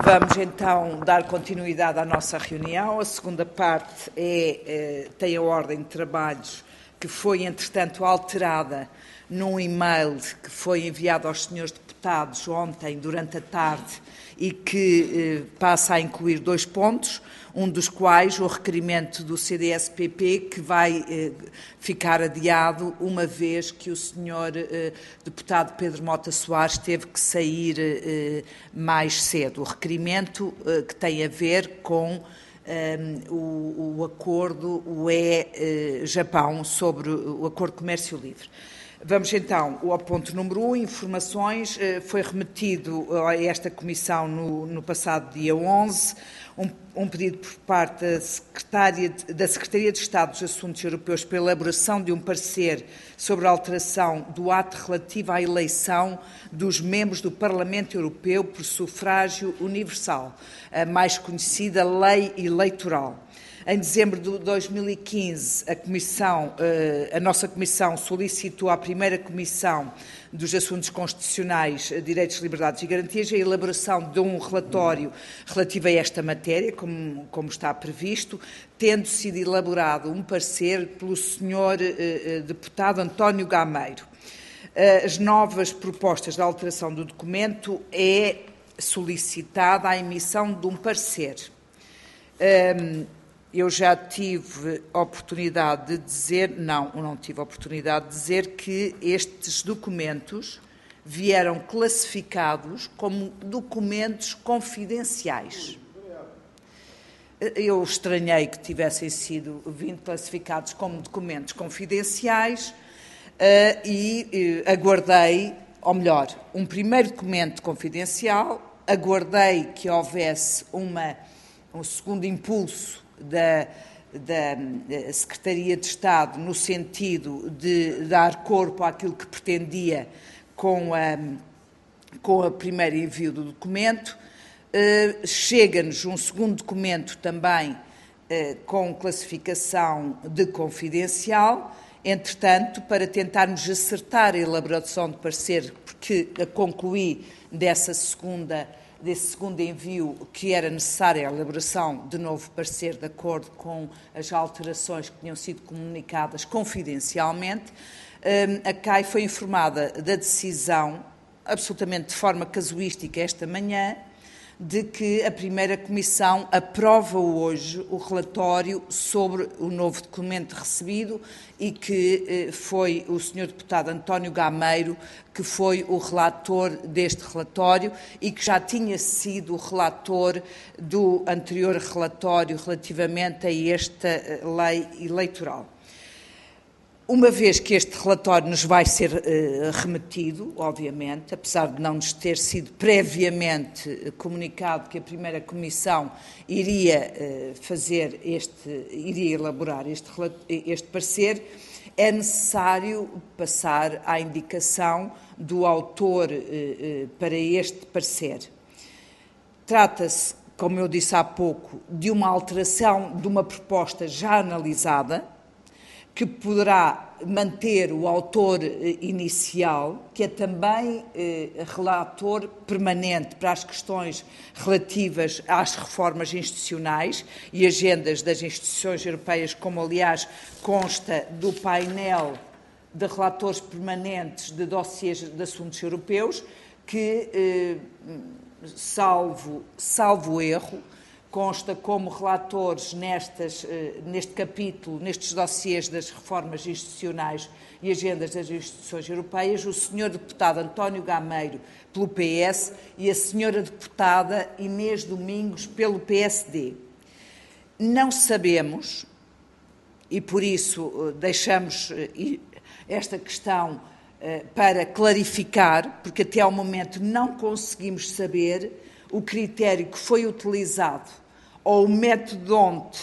Vamos então dar continuidade à nossa reunião. A segunda parte tem a ordem de trabalhos que foi, entretanto, alterada num e-mail que foi enviado aos senhores deputados ontem, durante a tarde, e que passa a incluir 2 pontos, um dos quais o requerimento do CDS-PP, que vai ficar adiado, uma vez que o senhor deputado Pedro Mota Soares teve que sair mais cedo. O requerimento que tem a ver com o acordo UE-Japão sobre o Acordo de Comércio Livre. Vamos então ao ponto número 1, informações. Foi remetido a esta Comissão no passado dia 11 um pedido por parte da Secretaria de Estado dos Assuntos Europeus para a elaboração de um parecer sobre a alteração do ato relativo à eleição dos membros do Parlamento Europeu por sufrágio universal, a mais conhecida Lei Eleitoral. Em dezembro de 2015, a nossa Comissão solicitou à primeira Comissão dos Assuntos Constitucionais, Direitos, Liberdades e Garantias a elaboração de um relatório relativo a esta matéria, como está previsto, tendo sido elaborado um parecer pelo senhor deputado António Gameiro. As novas propostas de alteração do documento é solicitada a emissão de um parecer. Eu já tive a oportunidade de dizer, não tive a oportunidade de dizer que estes documentos vieram classificados como documentos confidenciais. Eu estranhei que tivessem vindo classificados como documentos confidenciais e aguardei, ou melhor, um primeiro documento confidencial, aguardei que houvesse um segundo impulso da Secretaria de Estado no sentido de dar corpo àquilo que pretendia com o primeiro envio do documento. Chega-nos um segundo documento também com classificação de confidencial. Entretanto, para tentarmos acertar a elaboração de parecer, porque concluí desse segundo envio que era necessária a elaboração de novo parecer de acordo com as alterações que tinham sido comunicadas confidencialmente, a CAI foi informada da decisão, absolutamente de forma casuística esta manhã, de que a primeira Comissão aprova hoje o relatório sobre o novo documento recebido e que foi o Sr. Deputado António Gameiro que foi o relator deste relatório e que já tinha sido o relator do anterior relatório relativamente a esta lei eleitoral. Uma vez que este relatório nos vai ser remetido, obviamente, apesar de não nos ter sido previamente comunicado que a primeira Comissão iria elaborar este parecer, é necessário passar à indicação do autor para este parecer. Trata-se, como eu disse há pouco, de uma alteração de uma proposta já analisada, que poderá manter o autor inicial, que é também relator permanente para as questões relativas às reformas institucionais e agendas das instituições europeias, como aliás consta do painel de relatores permanentes de dossiês de assuntos europeus, que, salvo erro, consta como relatores neste capítulo, nestes dossiês das reformas institucionais e agendas das instituições europeias, o Sr. Deputado António Gameiro, pelo PS, e a Sra. Deputada Inês Domingos, pelo PSD. Não sabemos, e por isso deixamos esta questão para clarificar, porque até ao momento não conseguimos saber o critério que foi utilizado ou o método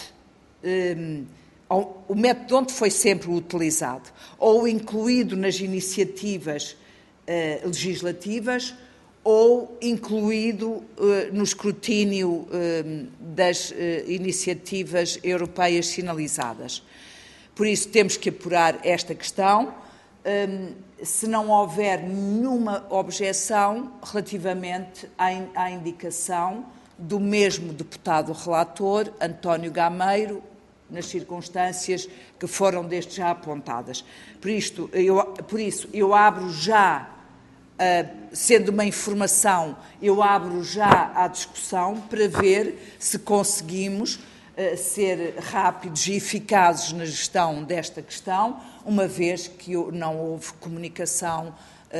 onde foi sempre utilizado, ou incluído nas iniciativas legislativas, ou incluído no escrutínio das iniciativas europeias sinalizadas. Por isso, temos que apurar esta questão. Se não houver nenhuma objeção relativamente à indicação do mesmo deputado relator, António Gameiro, nas circunstâncias que foram desde já apontadas. Por isso, eu abro já, sendo uma informação, eu abro já a discussão para ver se conseguimos ser rápidos e eficazes na gestão desta questão, uma vez que não houve comunicação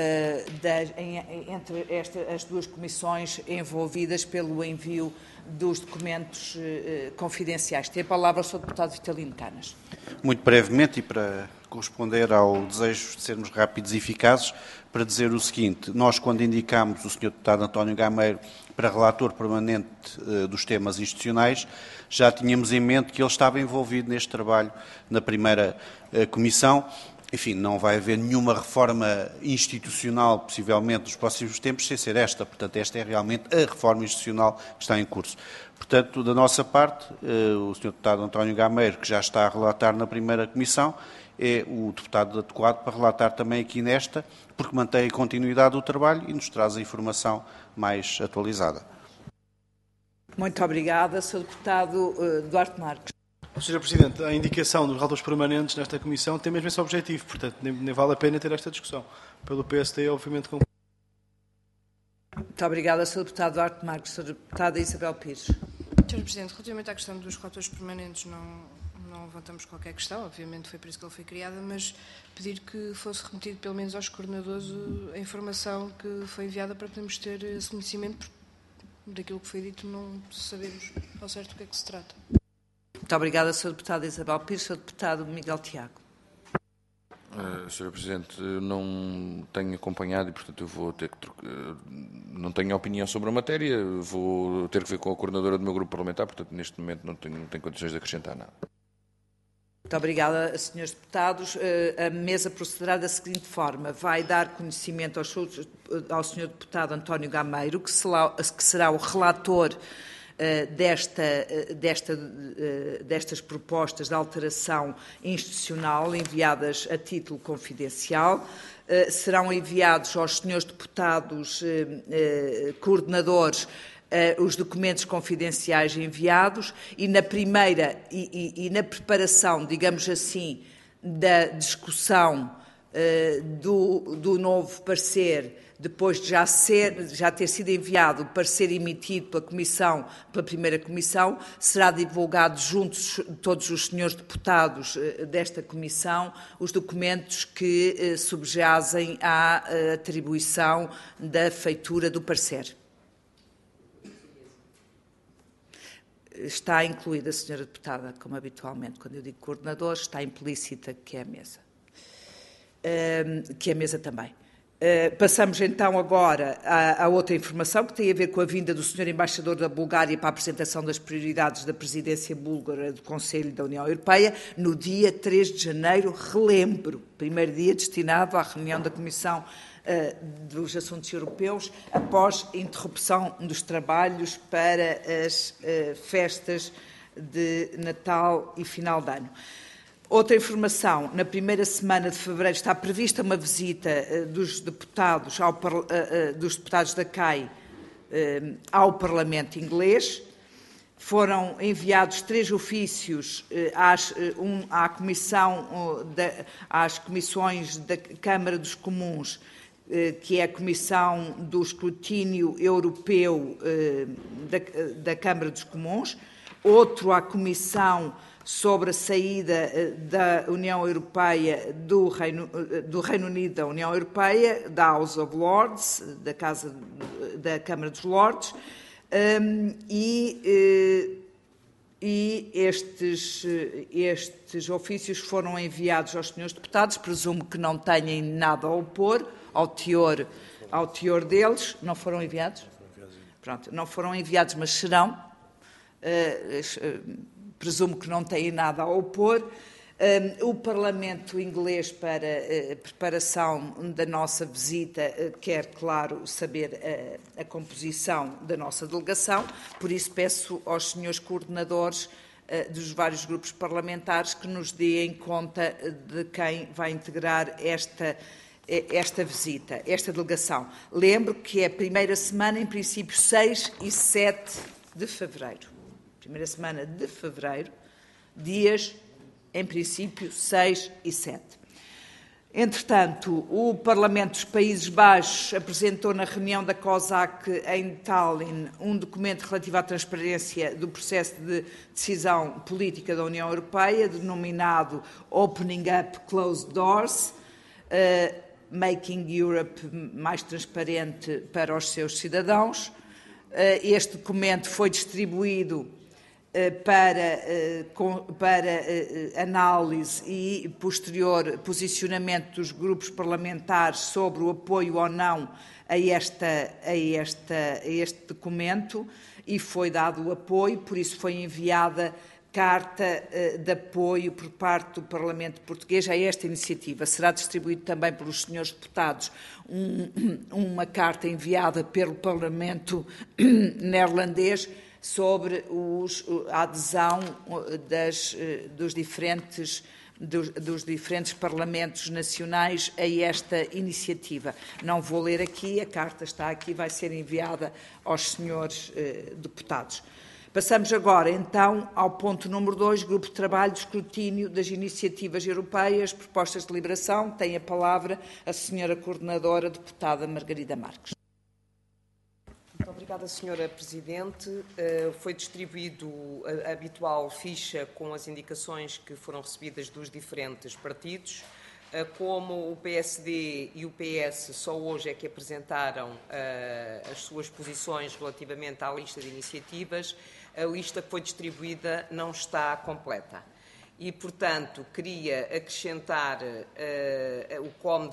entre as duas comissões envolvidas pelo envio dos documentos confidenciais. Tem a palavra o Sr. Deputado Vitalino Canas. Muito brevemente, e para corresponder ao desejo de sermos rápidos e eficazes, para dizer o seguinte: nós, quando indicámos o Sr. Deputado António Gameiro para relator permanente dos temas institucionais, já tínhamos em mente que ele estava envolvido neste trabalho na primeira comissão. Enfim, não vai haver nenhuma reforma institucional, possivelmente, nos próximos tempos, sem ser esta. Portanto, esta é realmente a reforma institucional que está em curso. Portanto, da nossa parte, o Sr. Deputado António Gameiro, que já está a relatar na primeira comissão, é o deputado adequado para relatar também aqui nesta, porque mantém a continuidade do trabalho e nos traz a informação mais atualizada. Muito obrigada. Sr. Deputado Duarte Marques. Sr. Presidente, a indicação dos relatores permanentes nesta comissão tem mesmo esse objetivo, portanto, nem vale a pena ter esta discussão. Pelo PSD, obviamente... Muito obrigada, Sr. Deputado Duarte Marques. Sra. Deputada Isabel Pires. Sr. Presidente, relativamente à questão dos relatores permanentes, não levantamos qualquer questão, obviamente foi por isso que ele foi criado, mas pedir que fosse remetido pelo menos aos coordenadores a informação que foi enviada para podermos ter esse conhecimento, daquilo que foi dito não sabemos ao certo do que é que se trata. Muito obrigada, Sra. Deputada Isabel Pires. Sr. Deputado Miguel Tiago. Sr. Presidente, não tenho acompanhado e, portanto, eu vou ter que... não tenho opinião sobre a matéria, vou ter que ver com a coordenadora do meu grupo parlamentar, portanto, neste momento não tenho condições de acrescentar nada. Muito obrigada, Srs. Deputados. A mesa procederá da seguinte forma. Vai dar conhecimento ao Sr. Deputado António Gameiro, que será o relator destas propostas de alteração institucional enviadas a título confidencial. Serão enviados aos senhores deputados coordenadores os documentos confidenciais enviados e na primeira e na preparação, digamos assim, da discussão do novo parecer, depois de já ter sido enviado o parecer emitido pela primeira comissão, será divulgado juntos de todos os senhores deputados desta comissão os documentos que subjazem à atribuição da feitura do parecer. Está incluída, Sra. Deputada, como habitualmente, quando eu digo coordenador, está implícita que é a mesa. Que é a mesa também. Passamos então agora a outra informação que tem a ver com a vinda do Sr. Embaixador da Bulgária para a apresentação das prioridades da presidência búlgara do Conselho da União Europeia no dia 3 de janeiro, relembro, primeiro dia destinado à reunião da Comissão dos Assuntos Europeus, após a interrupção dos trabalhos para as festas de Natal e final de ano. Outra informação, na primeira semana de fevereiro está prevista uma visita dos deputados da CAI ao Parlamento inglês. Foram enviados 3 ofícios às comissões da Câmara dos Comuns, que é a Comissão do Escrutínio Europeu da Câmara dos Comuns, outro à Comissão sobre a saída da União Europeia, do Reino Unido da União Europeia, da House of Lords, da Câmara dos Lordes, e estes ofícios foram enviados aos senhores deputados, presumo que não tenham nada a opor ao teor deles. Não foram enviados? Pronto, não foram enviados, mas serão. Presumo que não têm nada a opor. O Parlamento inglês, para a preparação da nossa visita, quer, claro, saber a composição da nossa delegação, por isso peço aos senhores coordenadores dos vários grupos parlamentares que nos deem conta de quem vai integrar esta visita, esta delegação. Lembro que é a primeira semana, em princípio 6 e 7 de fevereiro. Primeira semana de fevereiro, dias, em princípio, 6 e 7. Entretanto, o Parlamento dos Países Baixos apresentou na reunião da COSAC em Tallinn um documento relativo à transparência do processo de decisão política da União Europeia, denominado Opening Up Closed Doors, Making Europe mais transparente para os seus cidadãos. Este documento foi distribuído para análise e posterior posicionamento dos grupos parlamentares sobre o apoio ou não a este documento, e foi dado o apoio, por isso foi enviada carta de apoio por parte do Parlamento Português a esta iniciativa. Será distribuído também pelos senhores deputados uma carta enviada pelo Parlamento neerlandês sobre a adesão dos diferentes parlamentos nacionais a esta iniciativa. Não vou ler aqui, a carta está aqui, vai ser enviada aos senhores deputados. Passamos agora, então, ao ponto número 2, Grupo de Trabalho de Escrutínio das Iniciativas Europeias, propostas de deliberação. Tem a palavra a senhora Coordenadora, deputada Margarida Marques. Muito obrigada, Sra. Presidente. Foi distribuído a habitual ficha com as indicações que foram recebidas dos diferentes partidos. Como o PSD e o PS só hoje é que apresentaram as suas posições relativamente à lista de iniciativas, a lista que foi distribuída não está completa. E, portanto, queria acrescentar o COM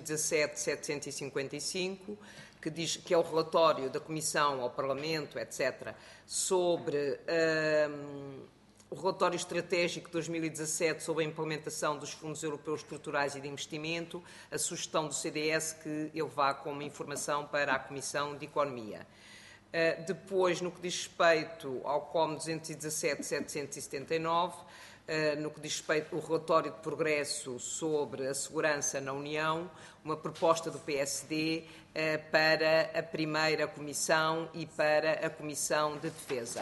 217-755, que é o relatório da Comissão ao Parlamento, etc., sobre o relatório estratégico de 2017 sobre a implementação dos fundos europeus estruturais e de investimento, a sugestão do CDS que ele vá como informação para a Comissão de Economia. Depois, no que diz respeito ao COM 217-779, no que diz respeito ao relatório de progresso sobre a segurança na União, uma proposta do PSD para a primeira Comissão e para a Comissão de Defesa.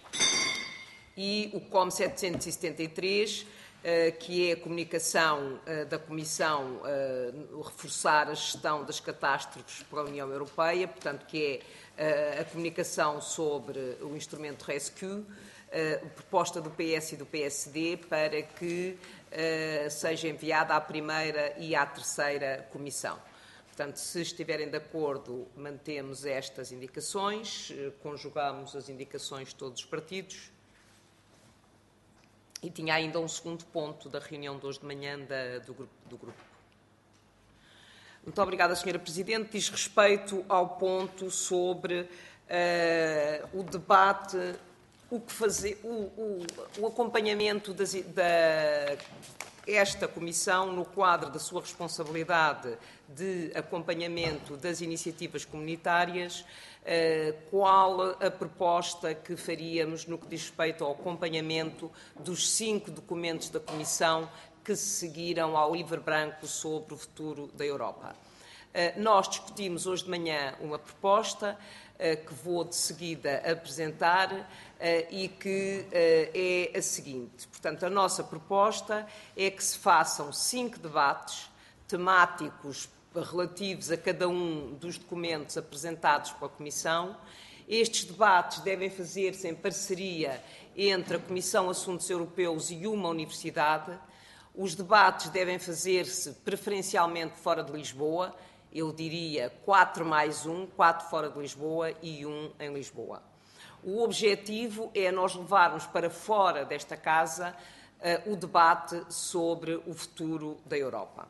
E o COM 773, que é a comunicação da Comissão, reforçar a gestão das catástrofes pela União Europeia, portanto, que é a comunicação sobre o instrumento Rescue, proposta do PS e do PSD para que seja enviada à primeira e à terceira Comissão. Portanto, se estiverem de acordo, mantemos estas indicações, conjugamos as indicações de todos os partidos. E tinha ainda um segundo ponto da reunião de hoje de manhã do grupo. Muito obrigada, Sra. Presidente. Diz respeito ao ponto sobre o debate, o que fazer, o acompanhamento esta Comissão no quadro da sua responsabilidade de acompanhamento das iniciativas comunitárias, qual a proposta que faríamos no que diz respeito ao acompanhamento dos 5 documentos da Comissão que se seguiram ao livro branco sobre o futuro da Europa. Nós discutimos hoje de manhã uma proposta que vou de seguida apresentar e que é a seguinte. Portanto, a nossa proposta é que se façam 5 debates temáticos relativos a cada um dos documentos apresentados pela Comissão. Estes debates devem fazer-se em parceria entre a Comissão Assuntos Europeus e uma universidade. Os debates devem fazer-se preferencialmente fora de Lisboa. Eu diria 4 mais 1, 4 fora de Lisboa e 1 em Lisboa. O objetivo é nós levarmos para fora desta casa o debate sobre o futuro da Europa.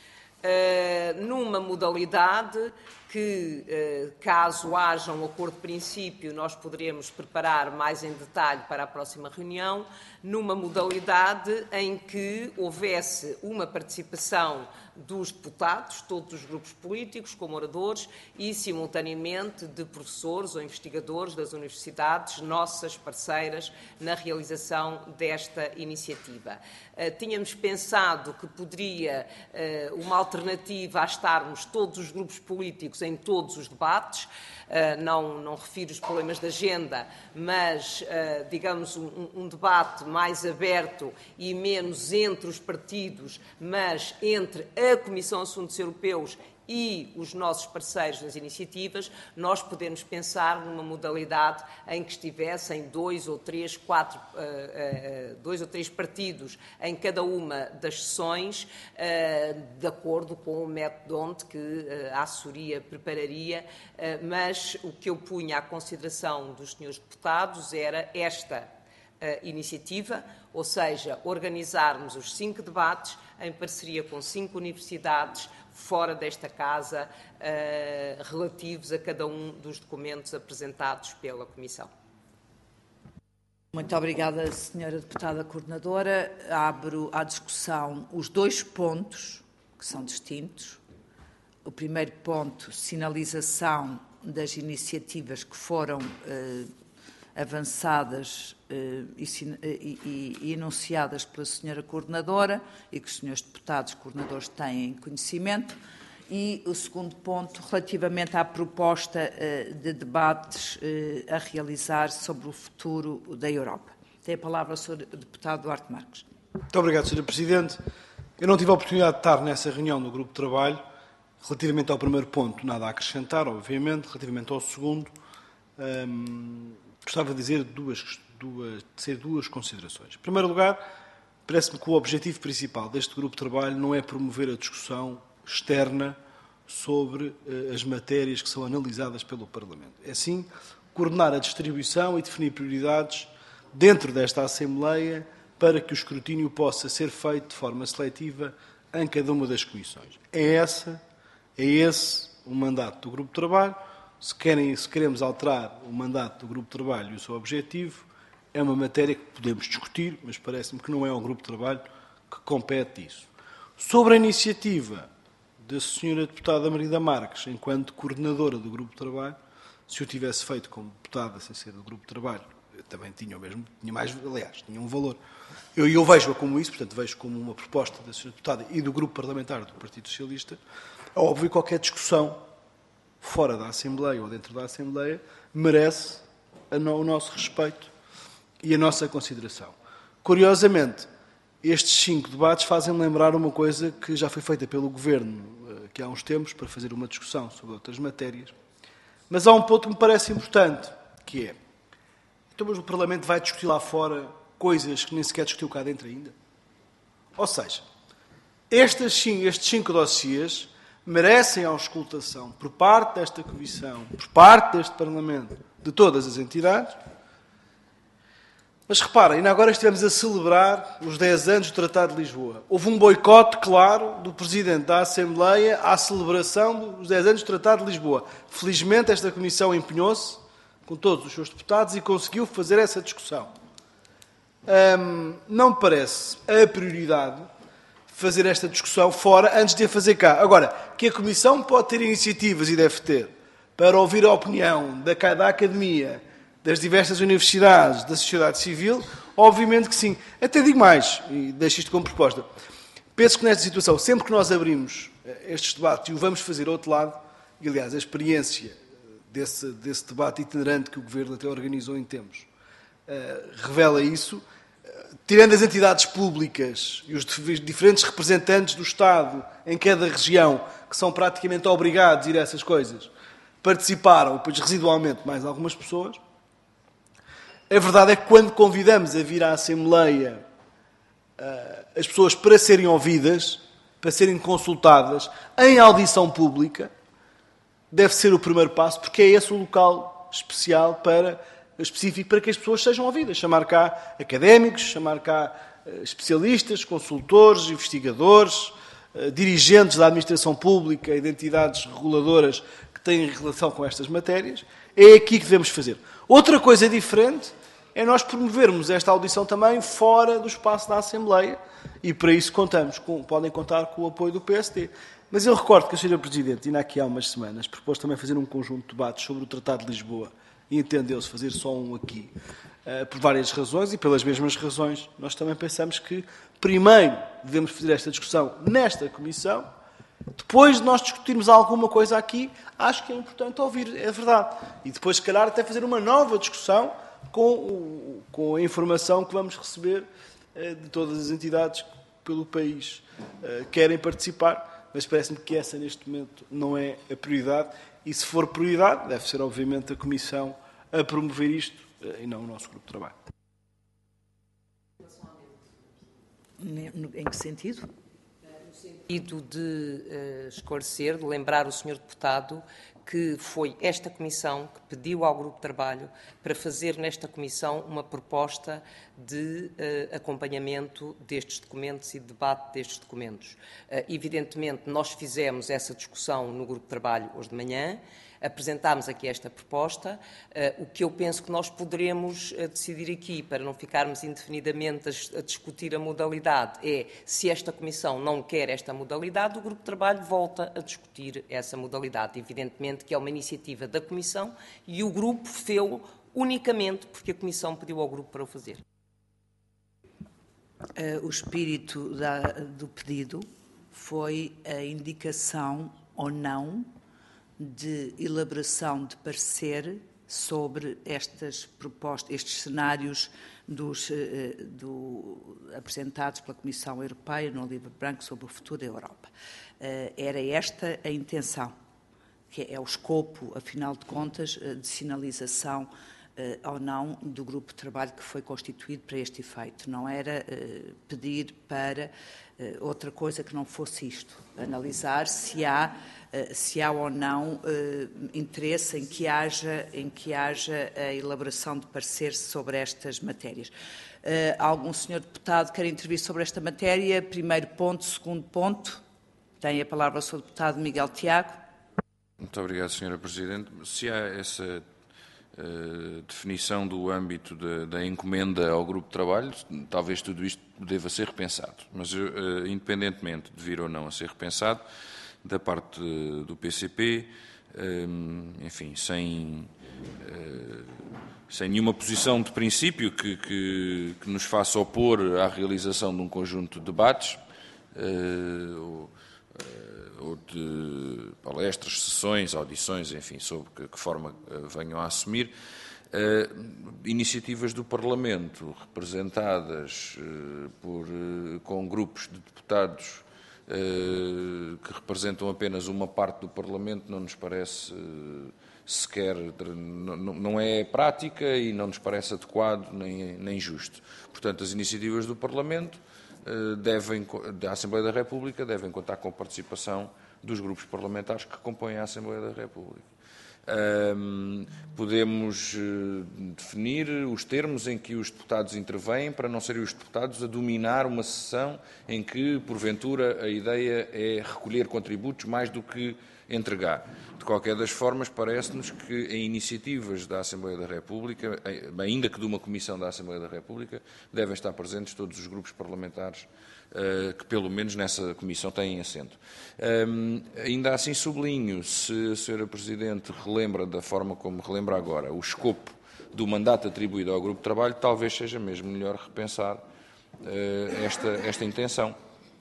Numa modalidade que, caso haja um acordo de princípio, nós poderemos preparar mais em detalhe para a próxima reunião, numa modalidade em que houvesse uma participação dos deputados, todos os grupos políticos, como oradores, e, simultaneamente, de professores ou investigadores das universidades, nossas parceiras, na realização desta iniciativa. Tínhamos pensado que poderia uma alternativa a estarmos todos os grupos políticos públicos em todos os debates. Não refiro os problemas de agenda, mas, digamos, um debate mais aberto e menos entre os partidos, mas entre a Comissão de Assuntos Europeus e os nossos parceiros nas iniciativas. Nós podemos pensar numa modalidade em que estivessem 2 ou 3 partidos em cada uma das sessões, de acordo com o método que a assessoria prepararia, mas o que eu punha à consideração dos senhores deputados era esta iniciativa, ou seja, organizarmos os 5 debates em parceria com 5 universidades fora desta Casa, relativos a cada um dos documentos apresentados pela Comissão. Muito obrigada, Sra. Deputada Coordenadora. Abro à discussão os 2 pontos, que são distintos. O primeiro ponto, sinalização das iniciativas que foram avançadas e enunciadas pela Sra. Coordenadora e que os Srs. Deputados Coordenadores têm conhecimento. E o segundo ponto, relativamente à proposta de debates a realizar sobre o futuro da Europa. Tem a palavra o Sr. Deputado Duarte Marques. Muito obrigado, Sra. Presidente. Eu não tive a oportunidade de estar nessa reunião do Grupo de Trabalho. Relativamente ao primeiro ponto, nada a acrescentar, obviamente. Relativamente ao segundo, gostava de dizer duas considerações. Em primeiro lugar, parece-me que o objetivo principal deste grupo de trabalho não é promover a discussão externa sobre as matérias que são analisadas pelo Parlamento. É sim coordenar a distribuição e definir prioridades dentro desta Assembleia para que o escrutínio possa ser feito de forma seletiva em cada uma das comissões. É esse o mandato do grupo de trabalho. Se queremos alterar o mandato do grupo de trabalho e o seu objetivo, é uma matéria que podemos discutir, mas parece-me que não é ao grupo de trabalho que compete isso. Sobre a iniciativa da Sra. Deputada Margarida Marques, enquanto coordenadora do grupo de trabalho, se eu tivesse feito como deputada sem ser do grupo de trabalho, eu também tinha um valor. Eu vejo-a como isso, portanto vejo como uma proposta da Sra. Deputada e do grupo parlamentar do Partido Socialista. É óbvio que qualquer discussão fora da Assembleia ou dentro da Assembleia merece o nosso respeito e a nossa consideração. Curiosamente, estes 5 debates fazem lembrar uma coisa que já foi feita pelo Governo aqui há uns tempos para fazer uma discussão sobre outras matérias. Mas há um ponto que me parece importante, que é: então, mas o Parlamento vai discutir lá fora coisas que nem sequer discutiu cá dentro ainda? Ou seja, estes 5 dossiês merecem a auscultação por parte desta Comissão, por parte deste Parlamento, de todas as entidades. Mas reparem, ainda agora estivemos a celebrar os 10 anos do Tratado de Lisboa. Houve um boicote, claro, do Presidente da Assembleia à celebração dos 10 anos do Tratado de Lisboa. Felizmente, esta Comissão empenhou-se com todos os seus deputados e conseguiu fazer essa discussão. Não me parece a prioridade fazer esta discussão fora antes de a fazer cá. Agora, que a Comissão pode ter iniciativas, e deve ter, para ouvir a opinião da Academia, das diversas universidades, da sociedade civil, obviamente que sim. Até digo mais, e deixo isto como proposta. Penso que nesta situação, sempre que nós abrimos estes debates e o vamos fazer ao outro lado, e aliás a experiência desse debate itinerante que o Governo até organizou em tempos, revela isso. Tirando as entidades públicas e os diferentes representantes do Estado em cada região, que são praticamente obrigados a ir a essas coisas, participaram, depois residualmente mais algumas pessoas. A verdade é que quando convidamos a vir à Assembleia as pessoas para serem ouvidas, para serem consultadas em audição pública, deve ser o primeiro passo, porque é esse o local específico para que as pessoas sejam ouvidas. Chamar cá académicos, chamar cá especialistas, consultores, investigadores, dirigentes da administração pública e de entidades reguladoras que têm relação com estas matérias. É aqui que devemos fazer. Outra coisa diferente é nós promovermos esta audição também fora do espaço da Assembleia, e para isso podem contar com o apoio do PSD. Mas eu recordo que a Sra. Presidente, ainda aqui há umas semanas, propôs também fazer um conjunto de debates sobre o Tratado de Lisboa, e entendeu-se fazer só um aqui, por várias razões, e pelas mesmas razões, nós também pensamos que primeiro devemos fazer esta discussão nesta Comissão, Depois de nós discutirmos alguma coisa aqui, acho que é importante ouvir, é verdade. E depois, se calhar, até fazer uma nova discussão com a informação que vamos receber de todas as entidades que pelo país querem participar, mas parece-me que essa, neste momento, não é a prioridade. E, se for prioridade, deve ser, obviamente, a Comissão a promover isto e não o nosso grupo de trabalho. Em que sentido? No sentido de esclarecer, de lembrar o Sr. Deputado que foi esta Comissão que pediu ao Grupo de Trabalho para fazer nesta Comissão uma proposta de acompanhamento destes documentos e de debate destes documentos. Evidentemente, nós fizemos essa discussão no Grupo de Trabalho hoje de manhã, apresentámos aqui esta proposta. O que eu penso que nós poderemos decidir aqui, para não ficarmos indefinidamente a discutir a modalidade, é se esta Comissão não quer esta modalidade, o Grupo de Trabalho volta a discutir essa modalidade. Evidentemente que é uma iniciativa da Comissão e o Grupo fez-o unicamente porque a Comissão pediu ao Grupo para o fazer. O espírito do pedido foi a indicação ou não de elaboração de parecer sobre estas propostas, estes cenários apresentados pela Comissão Europeia no Livro Branco sobre o futuro da Europa. Era esta a intenção, que é o escopo, afinal de contas, de sinalização ou não do grupo de trabalho que foi constituído para este efeito. Não era pedir para outra coisa que não fosse isto. Analisar se há ou não interesse em que haja a elaboração de pareceres sobre estas matérias. Algum senhor deputado quer intervir sobre esta matéria? Primeiro ponto, segundo ponto. Tem a palavra o senhor deputado Miguel Tiago. Muito obrigado, Sra. Presidente. Se há essa definição do âmbito da encomenda ao grupo de trabalho, talvez tudo isto deva ser repensado. Mas, independentemente de vir ou não a ser repensado, da parte do PCP, enfim, sem nenhuma posição de princípio que nos faça opor à realização de um conjunto de debates, ou de palestras, sessões, audições, enfim, sobre que forma venham a assumir, iniciativas do Parlamento representadas com grupos de deputados que representam apenas uma parte do Parlamento não nos parece sequer, não é prática e não nos parece adequado nem justo. Portanto, as iniciativas do Parlamento da Assembleia da República devem contar com a participação dos grupos parlamentares que compõem a Assembleia da República. Podemos definir os termos em que os deputados intervêm para não serem os deputados a dominar uma sessão em que, porventura, a ideia é recolher contributos mais do que entregar. De qualquer das formas, parece-nos que em iniciativas da Assembleia da República, ainda que de uma comissão da Assembleia da República, devem estar presentes todos os grupos parlamentares que, pelo menos nessa comissão, têm assento. Ainda assim sublinho, se a Sra. Presidente relembra da forma como relembra agora o escopo do mandato atribuído ao grupo de trabalho, talvez seja mesmo melhor repensar esta intenção.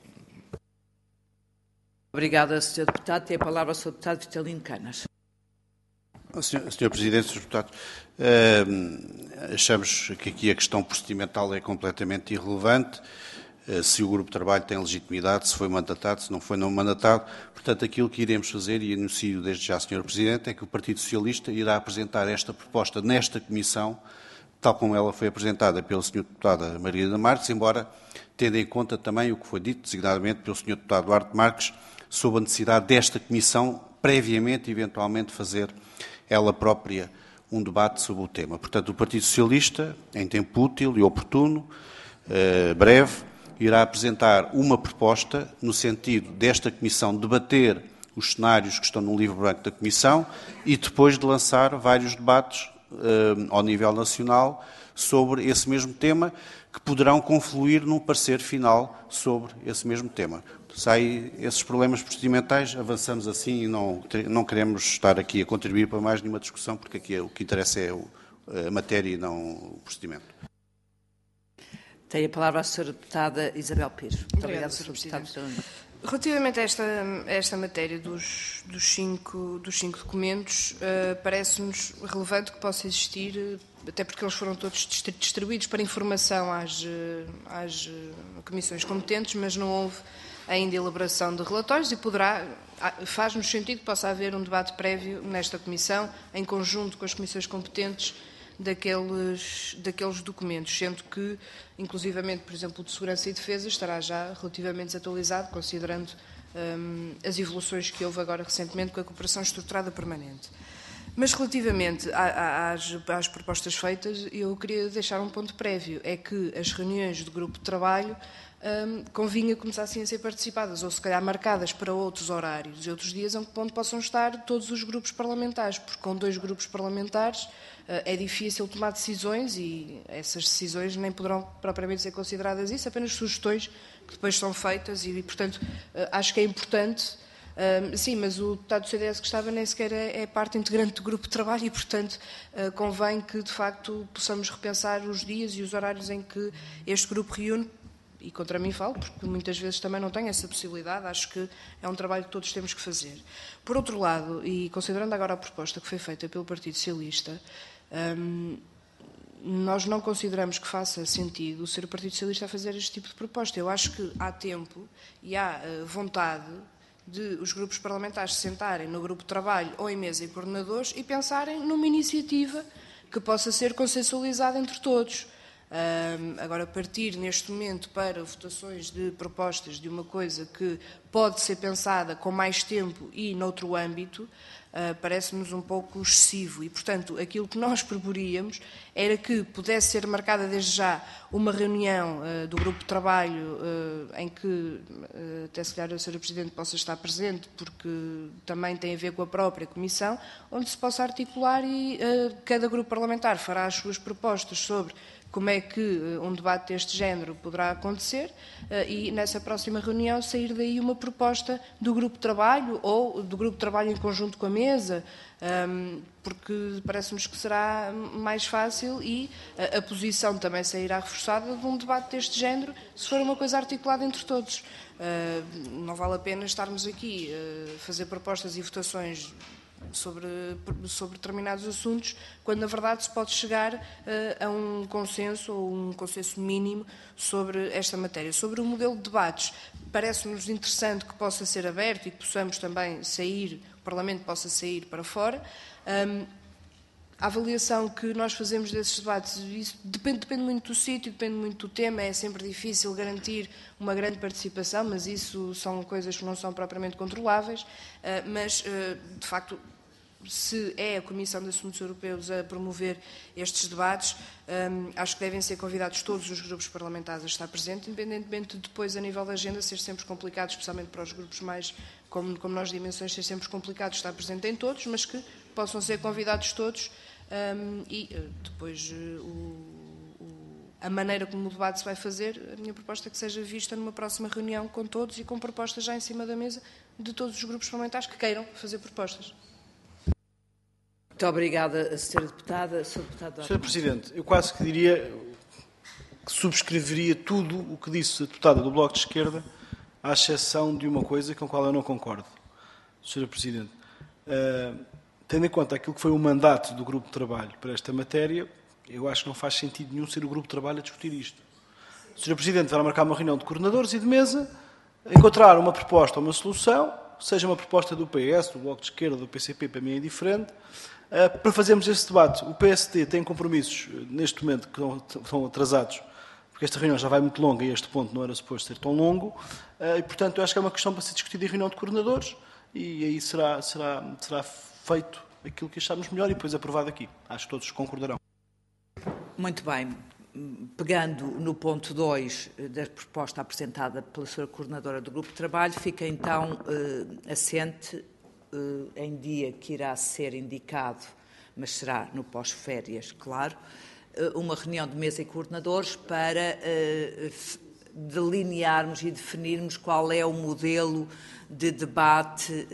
Obrigada, Sr. Deputado. Tem a palavra o Sr. Deputado Vitalino Canas. Sr. Presidente, Sr. Deputado, achamos que aqui a questão procedimental é completamente irrelevante. Se o grupo de trabalho tem legitimidade, se foi mandatado, se não foi não mandatado. Portanto, aquilo que iremos fazer, e anuncio desde já, Sr. Presidente, é que o Partido Socialista irá apresentar esta proposta nesta comissão, tal como ela foi apresentada pela Sra. Deputada Margarida Marques, embora tendo em conta também o que foi dito, designadamente pelo Sr. Deputado Duarte Marques, sobre a necessidade desta comissão, previamente, eventualmente, fazer ela própria um debate sobre o tema. Portanto, o Partido Socialista, em tempo útil e oportuno, breve, irá apresentar uma proposta no sentido desta comissão debater os cenários que estão no livro branco da comissão e depois de lançar vários debates ao nível nacional sobre esse mesmo tema, que poderão confluir num parecer final sobre esse mesmo tema. Sai esses problemas procedimentais, avançamos assim e não queremos estar aqui a contribuir para mais nenhuma discussão, porque aqui o que interessa é a matéria e não o procedimento. Tem a palavra a Sra. Deputada Isabel Pires. Muito obrigada, Sr. Deputado. Relativamente a esta matéria dos cinco documentos, parece-nos relevante que possa existir, até porque eles foram todos distribuídos para informação às comissões competentes, mas não houve ainda elaboração de relatórios e faz-nos sentido que possa haver um debate prévio nesta comissão, em conjunto com as comissões competentes, daqueles documentos, sendo que, inclusivamente, por exemplo, o de Segurança e Defesa estará já relativamente desatualizado, considerando as evoluções que houve agora recentemente com a cooperação estruturada permanente. Mas relativamente às propostas feitas, eu queria deixar um ponto prévio, é que as reuniões do grupo de trabalho convinha começassem a ser participadas, ou se calhar marcadas para outros horários e outros dias onde possam estar todos os grupos parlamentares, porque com 2 grupos parlamentares é difícil tomar decisões e essas decisões nem poderão propriamente ser consideradas isso, apenas sugestões que depois são feitas e, portanto, acho que é importante. Sim, mas o deputado do CDS que estava nem sequer é parte integrante do grupo de trabalho e, portanto, convém que, de facto, possamos repensar os dias e os horários em que este grupo reúne. E contra mim falo, porque muitas vezes também não tenho essa possibilidade, acho que é um trabalho que todos temos que fazer. Por outro lado, e considerando agora a proposta que foi feita pelo Partido Socialista, nós não consideramos que faça sentido ser o Partido Socialista a fazer este tipo de proposta. Eu acho que há tempo e há vontade de os grupos parlamentares se sentarem no grupo de trabalho ou em mesa e coordenadores e pensarem numa iniciativa que possa ser consensualizada entre todos. Agora, partir neste momento para votações de propostas de uma coisa que pode ser pensada com mais tempo e noutro âmbito, parece-nos um pouco excessivo e, portanto, aquilo que nós proporíamos era que pudesse ser marcada desde já uma reunião do grupo de trabalho em que até se calhar a Sra. Presidente possa estar presente, porque também tem a ver com a própria Comissão, onde se possa articular e cada grupo parlamentar fará as suas propostas sobre como é que um debate deste género poderá acontecer e, nessa próxima reunião, sair daí uma proposta do grupo de trabalho ou do grupo de trabalho em conjunto com a mesa, porque parece-nos que será mais fácil e a posição também sairá reforçada de um debate deste género, se for uma coisa articulada entre todos. Não vale a pena estarmos aqui a fazer propostas e votações sobre determinados assuntos, quando na verdade se pode chegar a um consenso ou um consenso mínimo sobre esta matéria. Sobre o modelo de debates, parece-nos interessante que possa ser aberto e que possamos também sair, o Parlamento possa sair para fora. A avaliação que nós fazemos desses debates, isso depende muito do sítio, depende muito do tema, é sempre difícil garantir uma grande participação, mas isso são coisas que não são propriamente controláveis, mas, de facto, se é a Comissão de Assuntos Europeus a promover estes debates, acho que devem ser convidados todos os grupos parlamentares a estar presentes, independentemente de depois, a nível da agenda, ser sempre complicado, especialmente para os grupos mais, como nós dimensões, ser sempre complicado estar presente em todos, mas que possam ser convidados todos e depois a maneira como o debate se vai fazer, a minha proposta é que seja vista numa próxima reunião com todos e com propostas já em cima da mesa de todos os grupos parlamentares que queiram fazer propostas. Muito obrigada, Sra. Deputada. Sr. Presidente, eu quase que diria que subscreveria tudo o que disse a deputada do Bloco de Esquerda, à exceção de uma coisa com a qual eu não concordo. Sr. Presidente, tendo em conta aquilo que foi o mandato do Grupo de Trabalho para esta matéria, eu acho que não faz sentido nenhum ser o Grupo de Trabalho a discutir isto. O Sr. Presidente vai marcar uma reunião de coordenadores e de mesa, encontrar uma proposta ou uma solução, seja uma proposta do PS, do Bloco de Esquerda, do PCP, para mim é indiferente, para fazermos esse debate. O PSD tem compromissos, neste momento, que estão atrasados, porque esta reunião já vai muito longa e este ponto não era suposto ser tão longo, e, portanto, eu acho que é uma questão para ser discutida em reunião de coordenadores, e aí será feito aquilo que acharmos melhor e depois aprovado aqui. Acho que todos concordarão. Muito bem. Pegando no ponto 2 da proposta apresentada pela Sra. Coordenadora do Grupo de Trabalho, fica então assente em dia que irá ser indicado, mas será no pós-férias, claro, uma reunião de mesa e coordenadores para delinearmos e definirmos qual é o modelo de debate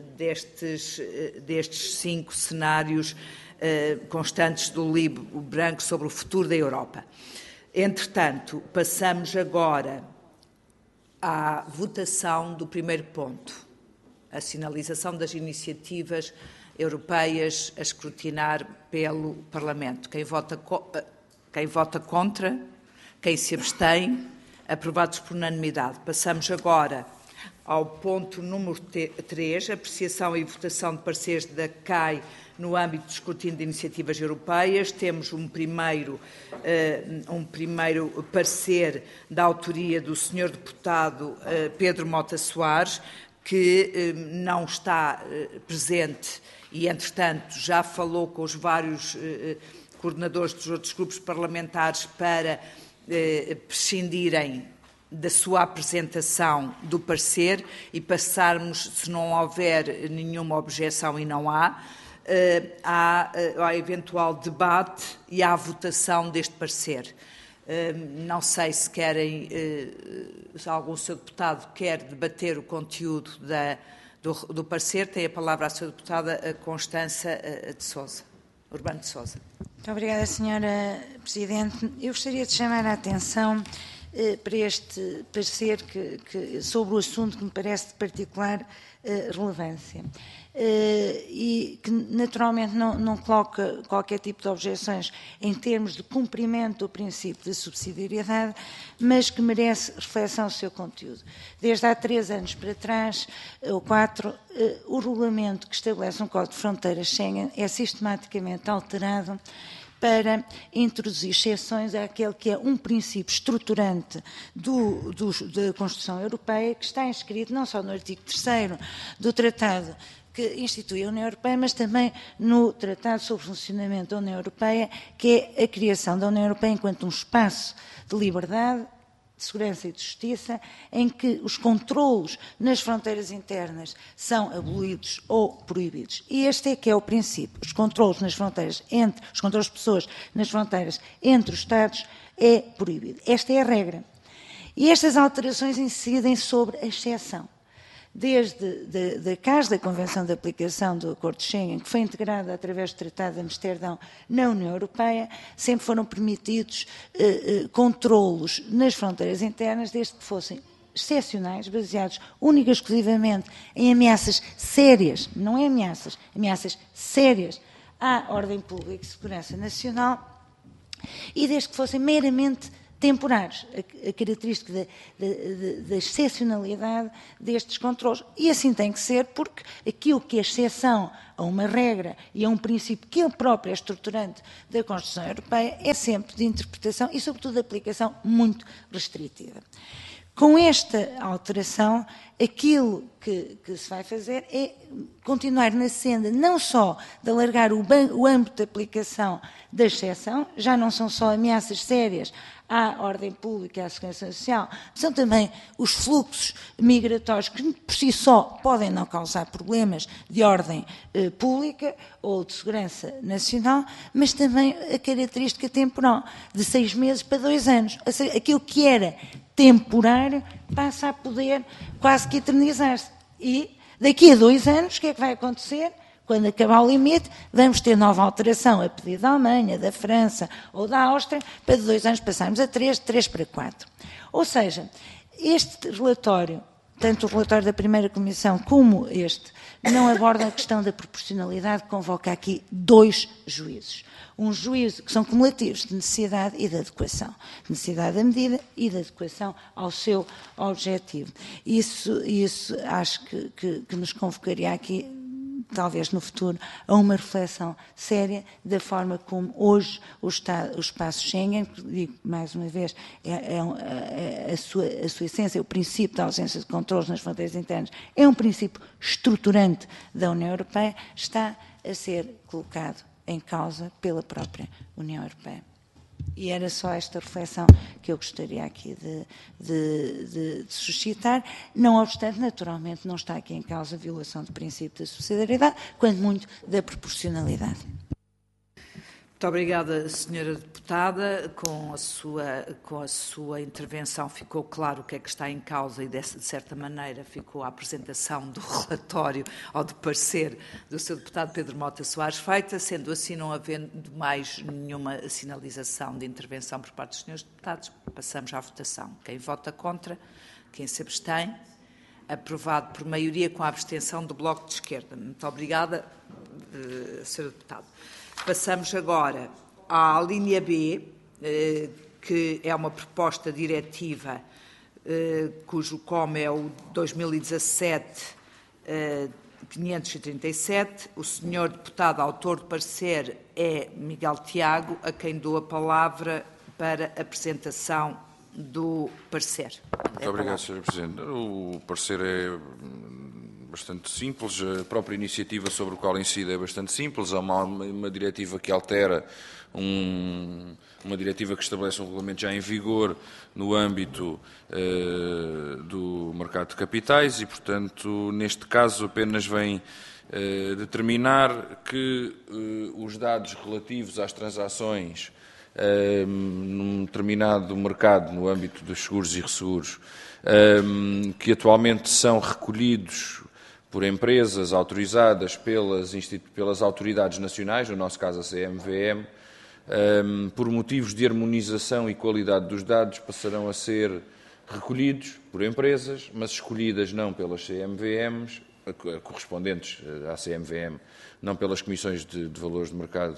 destes 5 cenários constantes do livro branco sobre o futuro da Europa. Entretanto, passamos agora à votação do primeiro ponto, a sinalização das iniciativas europeias a escrutinar pelo Parlamento. Quem vota contra, quem se abstém, aprovados por unanimidade. Passamos agora ao ponto número 3, apreciação e votação de pareceres da CAI no âmbito do escrutínio de iniciativas europeias. Temos um primeiro parecer da autoria do Sr. Deputado Pedro Mota Soares, que não está presente e, entretanto, já falou com os vários coordenadores dos outros grupos parlamentares para prescindirem da sua apresentação do parecer e passarmos, se não houver nenhuma objeção, e não há, ao eventual debate e à votação deste parecer. Não sei se querem, se algum seu deputado quer debater o conteúdo do parecer. Tem a palavra a sua deputada Constança de Sousa, Urbano de Sousa. Muito obrigada, Sra. Presidente. Eu gostaria de chamar a atenção para este parecer sobre o assunto que me parece de particular relevância e que naturalmente não coloca qualquer tipo de objeções em termos de cumprimento do princípio de subsidiariedade, mas que merece reflexão sobre o seu conteúdo. Desde há 3 anos para trás, ou 4, o regulamento que estabelece um Código de Fronteiras Schengen é sistematicamente alterado para introduzir exceções àquele que é um princípio estruturante da Constituição Europeia, que está inscrito não só no artigo 3º do Tratado que institui a União Europeia, mas também no Tratado sobre o Funcionamento da União Europeia, que é a criação da União Europeia enquanto um espaço de liberdade, de segurança e de justiça, em que os controlos nas fronteiras internas são abolidos ou proibidos. E este é que é o princípio. Os controlos nas fronteiras os controlos de pessoas nas fronteiras entre os Estados é proibido. Esta é a regra. E estas alterações incidem sobre a exceção. Desde a CAS, da Convenção de Aplicação do Acordo de Schengen, que foi integrada através do Tratado de Amsterdão na União Europeia, sempre foram permitidos controlos nas fronteiras internas, desde que fossem excepcionais, baseados única e exclusivamente em ameaças sérias, não é ameaças sérias à ordem pública e segurança nacional, e desde que fossem meramente temporários, a característica da excepcionalidade destes controles. E assim tem que ser, porque aquilo que é exceção a uma regra e a um princípio que ele próprio é estruturante da Constituição Europeia é sempre de interpretação e, sobretudo, de aplicação muito restritiva. Com esta alteração, aquilo que se vai fazer é continuar na senda não só de alargar o âmbito de aplicação da exceção, já não são só ameaças sérias à ordem pública e à segurança social, são também os fluxos migratórios que por si só podem não causar problemas de ordem pública ou de segurança nacional, mas também a característica temporal de 6 meses para 2 anos. Ou seja, aquilo que era temporário passa a poder quase que eternizar-se. E daqui a 2 anos, o que é que vai acontecer? Quando acabar o limite, vamos ter nova alteração a pedido da Alemanha, da França ou da Áustria, para de 2 anos passarmos a 3, 3 para 4. Ou seja, este relatório, tanto o relatório da primeira Comissão como este, não aborda a questão da proporcionalidade, que convoca aqui 2 juízos. Um juízo que são cumulativos de necessidade e de adequação. De necessidade da medida e de adequação ao seu objetivo. Isso acho que nos convocaria aqui, talvez no futuro, a uma reflexão séria da forma como hoje o espaço Schengen, digo mais uma vez, a sua essência, o princípio da ausência de controles nas fronteiras internas, é um princípio estruturante da União Europeia, está a ser colocado em causa pela própria União Europeia. E era só esta reflexão que eu gostaria aqui de suscitar, não obstante, naturalmente, não está aqui em causa a violação do princípio da subsidiariedade, quanto muito da proporcionalidade. Muito obrigada, Sra. Deputada. Com a sua intervenção ficou claro o que é que está em causa e, de certa maneira, ficou a apresentação do relatório ou do parecer do Sr. Deputado Pedro Mota Soares feita. Sendo assim, não havendo mais nenhuma sinalização de intervenção por parte dos Srs. Deputados, passamos à votação. Quem vota contra, Quem se abstém? Aprovado por maioria com a abstenção do Bloco de Esquerda. Muito obrigada, Sr. Deputado. Passamos agora à linha B, que é uma proposta diretiva cujo COM é o 2017-537. O Sr. Deputado, autor do parecer, é Miguel Tiago, a quem dou a palavra para a apresentação do parecer. Muito obrigado, Sr. Presidente. O parecer é bastante simples, a própria iniciativa sobre o qual incide é bastante simples. Há uma diretiva que altera uma diretiva que estabelece um regulamento já em vigor no âmbito do mercado de capitais e, portanto, neste caso apenas vem determinar que os dados relativos às transações num determinado mercado, no âmbito dos seguros e resseguros, que atualmente são recolhidos por empresas autorizadas pelas autoridades nacionais, no nosso caso a CMVM, por motivos de harmonização e qualidade dos dados, passarão a ser recolhidos por empresas, mas escolhidas não pelas CMVMs, correspondentes à CMVM, não pelas comissões de valores de mercado,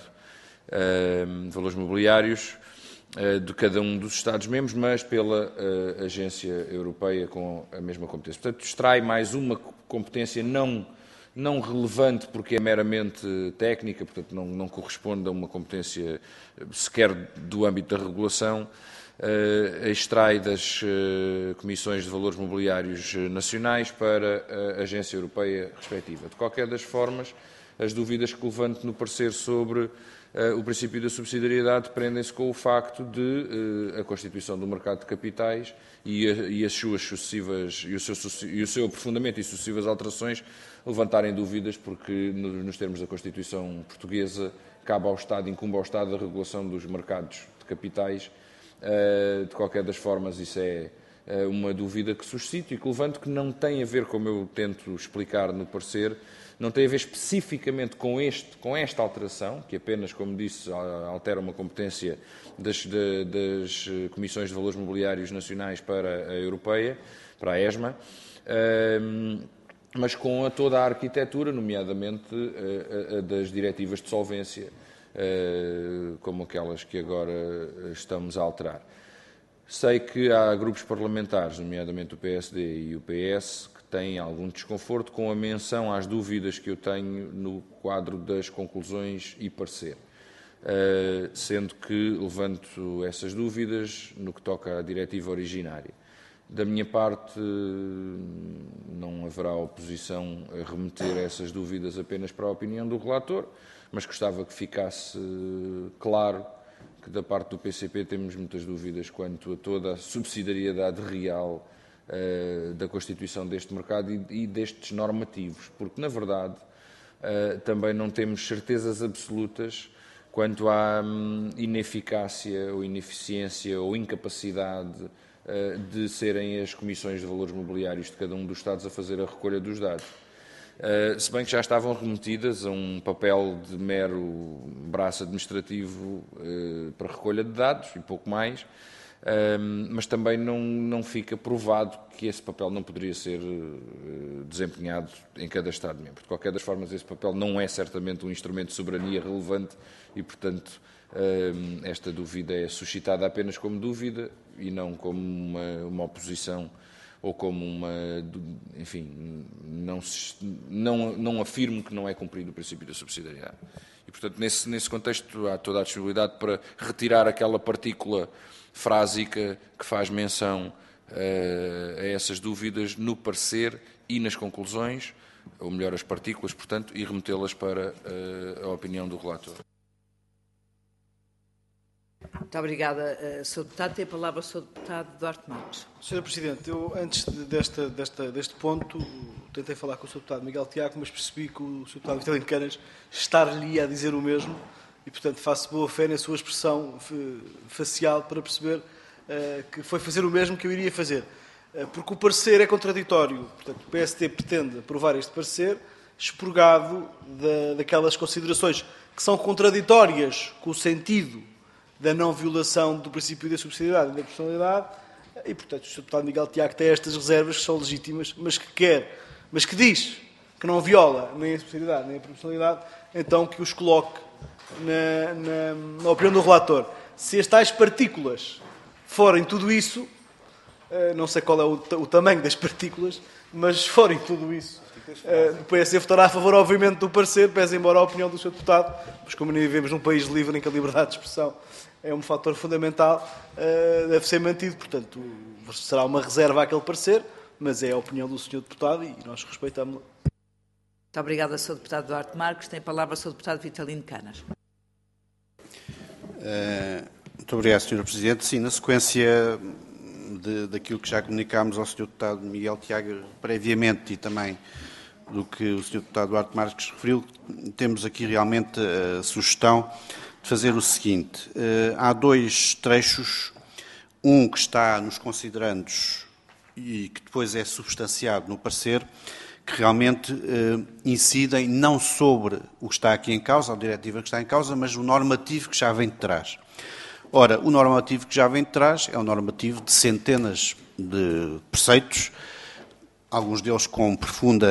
de valores mobiliários de cada um dos Estados-membros, mas pela Agência Europeia com a mesma competência. Portanto, extrai mais uma competência não relevante porque é meramente técnica, portanto não corresponde a uma competência sequer do âmbito da regulação, extrai das comissões de valores mobiliários nacionais para a Agência Europeia respectiva. De qualquer das formas, as dúvidas que levanto no parecer sobre o princípio da subsidiariedade prendem-se com o facto de a constituição do mercado de capitais e as suas sucessivas e o seu aprofundamento e sucessivas alterações levantarem dúvidas, porque nos termos da Constituição portuguesa incumbe ao Estado a regulação dos mercados de capitais. De qualquer das formas, isso é uma dúvida que suscito e que levanto, que não tem a ver, como eu tento explicar no parecer, não tem a ver especificamente com esta alteração, que apenas, como disse, altera uma competência das Comissões de Valores Mobiliários Nacionais para a Europeia, para a ESMA, mas com toda a arquitetura, nomeadamente das diretivas de solvência, como aquelas que agora estamos a alterar. Sei que há grupos parlamentares, nomeadamente o PSD e o PS, que têm algum desconforto com a menção às dúvidas que eu tenho no quadro das conclusões e parecer, sendo que levanto essas dúvidas no que toca à diretiva originária. Da minha parte, não haverá oposição a remeter essas dúvidas apenas para a opinião do relator, mas gostava que ficasse claro que da parte do PCP temos muitas dúvidas quanto a toda a subsidiariedade real da constituição deste mercado e destes normativos, porque, na verdade, também não temos certezas absolutas quanto à ineficácia ou ineficiência ou incapacidade de serem as comissões de valores mobiliários de cada um dos Estados a fazer a recolha dos dados. Se bem que já estavam remetidas a um papel de mero braço administrativo para recolha de dados e pouco mais, mas também não fica provado que esse papel não poderia ser desempenhado em cada Estado-membro. De qualquer das formas, esse papel não é certamente um instrumento de soberania relevante e, portanto, esta dúvida é suscitada apenas como dúvida e não como uma oposição ou como enfim, não afirmo que não é cumprido o princípio da subsidiariedade. E, portanto, nesse contexto há toda a disponibilidade para retirar aquela partícula frásica que faz menção a essas dúvidas no parecer e nas conclusões, ou melhor, as partículas, portanto, e remetê-las para a opinião do relator. Muito obrigada, Sr. Deputado. Tem a palavra o Sr. Deputado Duarte Marques. Sr. Presidente, eu antes deste ponto tentei falar com o Sr. Deputado Miguel Tiago, mas percebi que o Sr. Deputado Vitalino Canas estar-lhe a dizer o mesmo e, portanto, faço boa fé na sua expressão facial para perceber que foi fazer o mesmo que eu iria fazer. Porque o parecer é contraditório. Portanto, o PST pretende aprovar este parecer expurgado daquelas considerações que são contraditórias com o sentido da não violação do princípio da subsidiariedade e da proporcionalidade, e, portanto, o Sr. Deputado Miguel Tiago tem estas reservas que são legítimas, mas que diz que não viola nem a subsidiariedade nem a proporcionalidade, então que os coloque na opinião do relator. Se as tais partículas forem tudo isso, não sei qual é o tamanho das partículas, mas se forem tudo isso, o PSD votará a favor, obviamente, do parecer, pese embora a opinião do Sr. Deputado, mas como vivemos num país livre em que a liberdade de expressão é um fator fundamental, deve ser mantido. Portanto, será uma reserva àquele parecer, mas é a opinião do Sr. Deputado e nós respeitamos-la. Muito obrigada, Sr. Deputado Duarte Marques. Tem a palavra o Sr. Deputado Vitalino Canas. Muito obrigado, Sr. Presidente. Sim, na sequência daquilo que já comunicámos ao Sr. Deputado Miguel Tiago previamente e também do que o Sr. Deputado Duarte Marques referiu, temos aqui realmente a sugestão de fazer o seguinte. Há dois trechos, um que está nos considerandos e que depois é substanciado no parecer, que realmente incidem não sobre o que está aqui em causa, a diretiva que está em causa, mas o normativo que já vem de trás. Ora, o normativo que já vem de trás é um normativo de centenas de preceitos, alguns deles com profunda,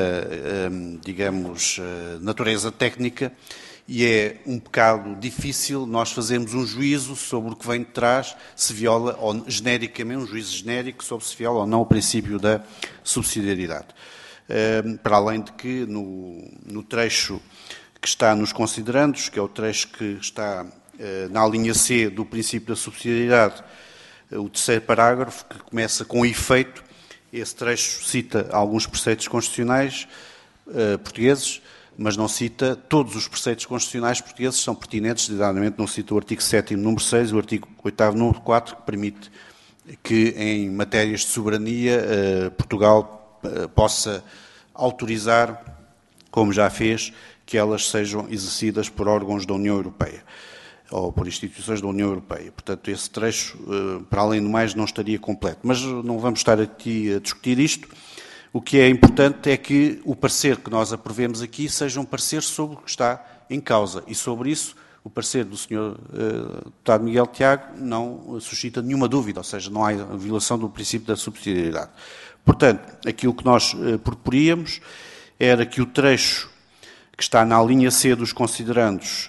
digamos, natureza técnica, e é um bocado difícil nós fazermos um juízo sobre o que vem de trás, se viola, ou genericamente, um juízo genérico sobre se viola ou não o princípio da subsidiariedade. Para além de que no trecho que está nos considerandos, que é o trecho que está na linha C do princípio da subsidiariedade, o terceiro parágrafo, que começa com efeito, esse trecho cita alguns preceitos constitucionais portugueses, mas não cita todos os preceitos constitucionais portugueses, são pertinentes, designadamente não cita o artigo 7º, número 6, e o artigo 8º, número 4, que permite que em matérias de soberania Portugal possa autorizar, como já fez, que elas sejam exercidas por órgãos da União Europeia ou por instituições da União Europeia. Portanto, esse trecho, para além do mais, não estaria completo. Mas não vamos estar aqui a discutir isto. O que é importante é que o parecer que nós aprovemos aqui seja um parecer sobre o que está em causa. E sobre isso, o parecer do Sr. Deputado Miguel Tiago não suscita nenhuma dúvida, ou seja, não há violação do princípio da subsidiariedade. Portanto, aquilo que nós proporíamos era que o trecho que está na linha C dos considerandos,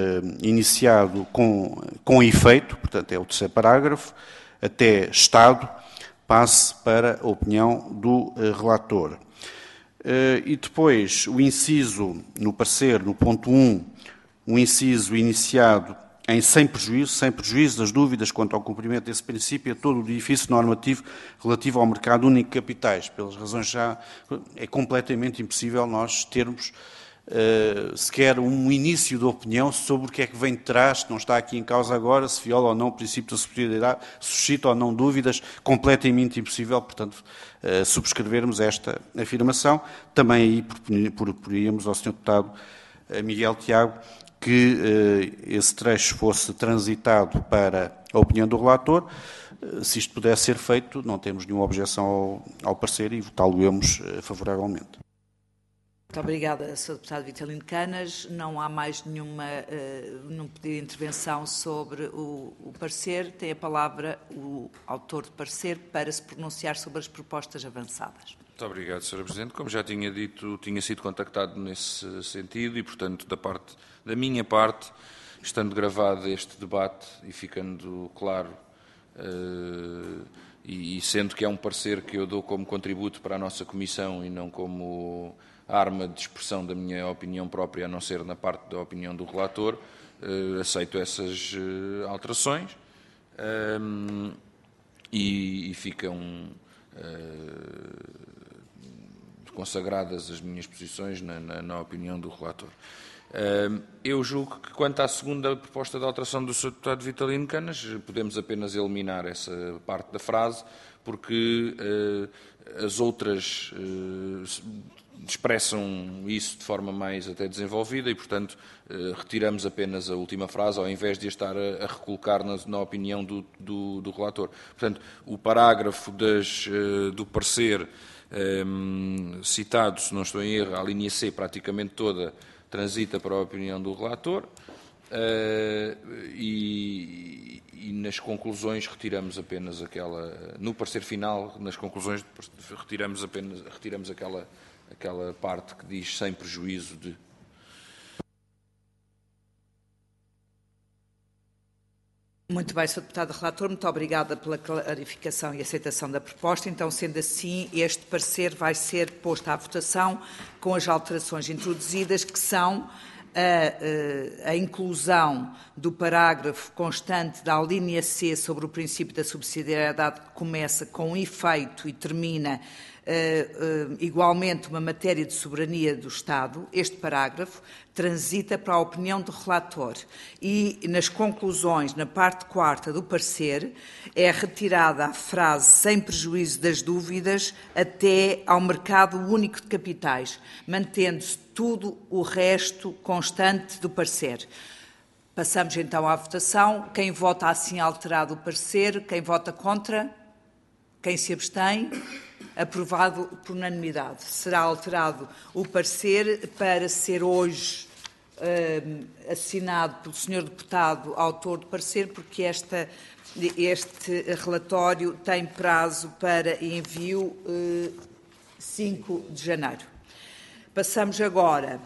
iniciado com efeito, portanto é o terceiro parágrafo, até Estado, passe para a opinião do relator. E depois o inciso, no parecer, no ponto 1, um inciso iniciado em sem prejuízo das dúvidas quanto ao cumprimento desse princípio a todo o edifício normativo relativo ao mercado único de capitais. Pelas razões já é completamente impossível nós termos sequer um início de opinião sobre o que é que vem de trás, que não está aqui em causa agora, se viola ou não o princípio da subsidiariedade, suscita ou não dúvidas, completamente impossível, portanto, subscrevermos esta afirmação. Também aí proporíamos ao Sr. Deputado Miguel Tiago que esse trecho fosse transitado para a opinião do relator. Se isto pudesse ser feito, não temos nenhuma objeção ao parecer e votá-lo-emos favoravelmente. Muito obrigada, Sr. Deputado Vitalino Canas. Não há mais nenhum pedido de intervenção sobre o parecer. Tem a palavra o autor do parecer para se pronunciar sobre as propostas avançadas. Muito obrigado, Sra. Presidente. Como já tinha dito, tinha sido contactado nesse sentido e, portanto, da minha parte, estando gravado este debate e ficando claro, e sendo que é um parecer que eu dou como contributo para a nossa Comissão e não como arma de expressão da minha opinião própria, a não ser na parte da opinião do relator, aceito essas alterações e ficam consagradas as minhas posições na opinião do relator. Eu julgo que, quanto à segunda proposta de alteração do Sr. Deputado Vitalino Canas, podemos apenas eliminar essa parte da frase, porque as outras expressam isso de forma mais até desenvolvida e, portanto, retiramos apenas a última frase, ao invés de a estar a recolocar na opinião do relator. Portanto, o parágrafo do parecer citado, se não estou em erro, a linha C praticamente toda transita para a opinião do relator e nas conclusões retiramos apenas aquela, no parecer final, nas conclusões retiramos aquela parte que diz sem prejuízo de. Muito bem, Sr. Deputado Relator, muito obrigada pela clarificação e aceitação da proposta. Então, sendo assim, este parecer vai ser posto à votação com as alterações introduzidas, que são a inclusão do parágrafo constante da alínea C sobre o princípio da subsidiariedade, que começa com efeito e termina igualmente uma matéria de soberania do Estado. Este parágrafo transita para a opinião do relator e, nas conclusões, na parte 4ª do parecer, é retirada a frase sem prejuízo das dúvidas até ao mercado único de capitais, mantendo-se tudo o resto constante do parecer. Passamos então à votação. Quem vota assim alterado o parecer? Quem vota contra? Quem se abstém? Aprovado por unanimidade. Será alterado o parecer para ser hoje assinado pelo Sr. Deputado, autor do parecer, porque este relatório tem prazo para envio 5 de janeiro. Passamos agora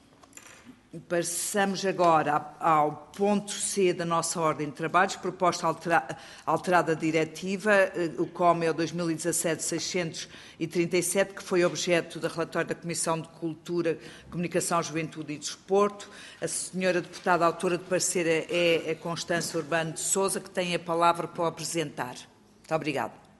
ao ponto C da nossa ordem de trabalhos, proposta alterada diretiva, o COM é o 2017-637, que foi objeto do relatório da Comissão de Cultura, Comunicação, Juventude e Desporto. A senhora deputada autora de parecer é a Constância Urbano de Sousa, que tem a palavra para o apresentar. Muito obrigada.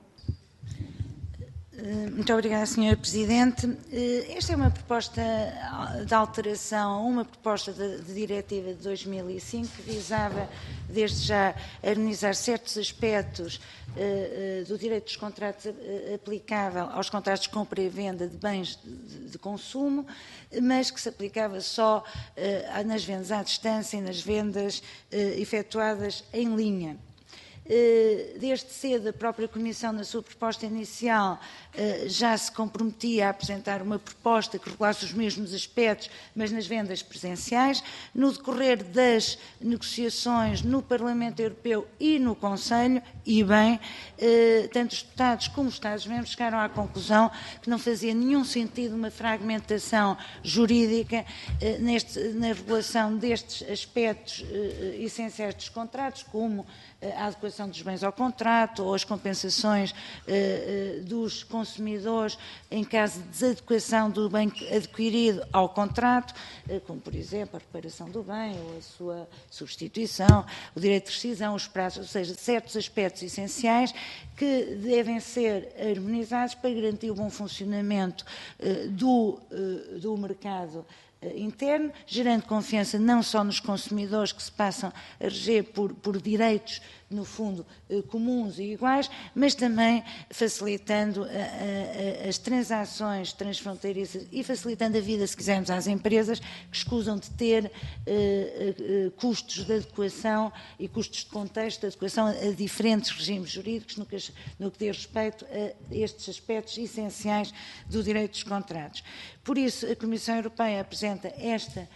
Muito obrigada, Sr. Presidente. Esta é uma proposta de alteração, uma proposta de diretiva de 2005 que visava, desde já, harmonizar certos aspectos do direito dos contratos aplicável aos contratos de compra e venda de bens de consumo, mas que se aplicava só nas vendas à distância e nas vendas efetuadas em linha. Desde cedo, a própria Comissão, na sua proposta inicial, já se comprometia a apresentar uma proposta que regulasse os mesmos aspectos, mas nas vendas presenciais. No decorrer das negociações no Parlamento Europeu e no Conselho, e bem, tanto os deputados como os Estados-membros chegaram à conclusão que não fazia nenhum sentido uma fragmentação jurídica na regulação destes aspectos essenciais dos contratos, como a adequação dos bens ao contrato ou as compensações dos consumidores em caso de desadequação do bem adquirido ao contrato, como, por exemplo, a reparação do bem ou a sua substituição, o direito de rescisão, os prazos, ou seja, certos aspectos essenciais que devem ser harmonizados para garantir o bom funcionamento do mercado interno, gerando confiança não só nos consumidores que se passam a reger por direitos, no fundo, comuns e iguais, mas também facilitando as transações transfronteiriças e facilitando a vida, se quisermos, às empresas que escusam de ter custos de adequação e custos de contexto de adequação a diferentes regimes jurídicos no que diz respeito a estes aspectos essenciais do direito dos contratos. Por isso, a Comissão Europeia apresenta esta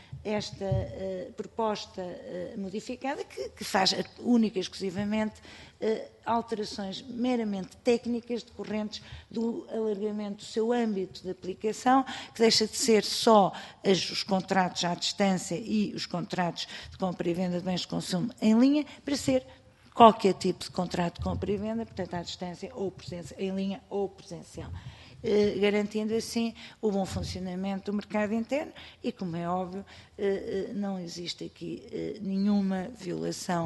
proposta modificada que faz única e exclusivamente alterações meramente técnicas decorrentes do alargamento do seu âmbito de aplicação, que deixa de ser só os contratos à distância e os contratos de compra e venda de bens de consumo em linha, para ser qualquer tipo de contrato de compra e venda, portanto, à distância ou presença, em linha ou presencial, garantindo assim o bom funcionamento do mercado interno e, como é óbvio, não existe aqui nenhuma violação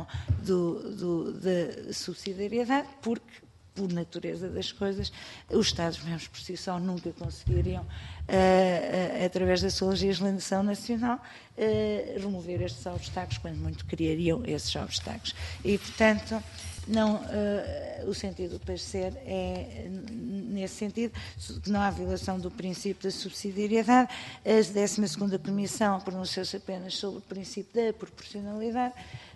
da subsidiariedade, porque, por natureza das coisas, os Estados-membros por si só nunca conseguiriam, através da sua legislação nacional, remover estes obstáculos, quando muito criariam esses obstáculos. E, portanto, não, o sentido do parecer é, nesse sentido, que não há violação do princípio da subsidiariedade. A 12ª Comissão pronunciou-se apenas sobre o princípio da proporcionalidade,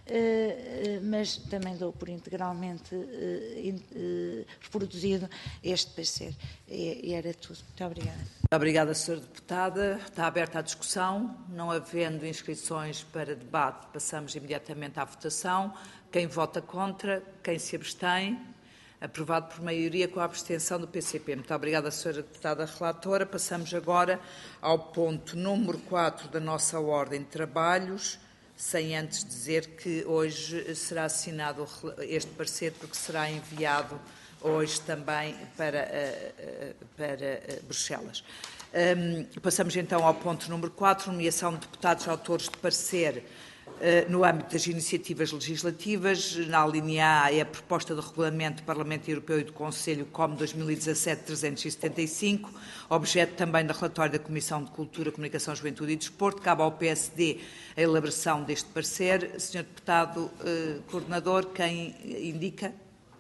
mas também dou por integralmente reproduzido este parecer. E era tudo. Muito obrigada. Obrigada, Sra. Deputada. Está aberta a discussão. Não havendo inscrições para debate, passamos imediatamente à votação. Quem vota contra? Quem se abstém? Aprovado por maioria com a abstenção do PCP. Muito obrigada, Sra. Deputada Relatora. Passamos agora ao ponto número 4 da nossa ordem de trabalhos, sem antes dizer que hoje será assinado este parecer, porque será enviado hoje também para Bruxelas. Passamos então ao ponto número 4, nomeação de deputados autores de parecer no âmbito das iniciativas legislativas. Na linha A é a proposta de regulamento do Parlamento Europeu e do Conselho COM 2017-375, objeto também do relatório da Comissão de Cultura, Comunicação, Juventude e Desporto. Cabe ao PSD a elaboração deste parecer. Sr. Deputado Coordenador, quem indica?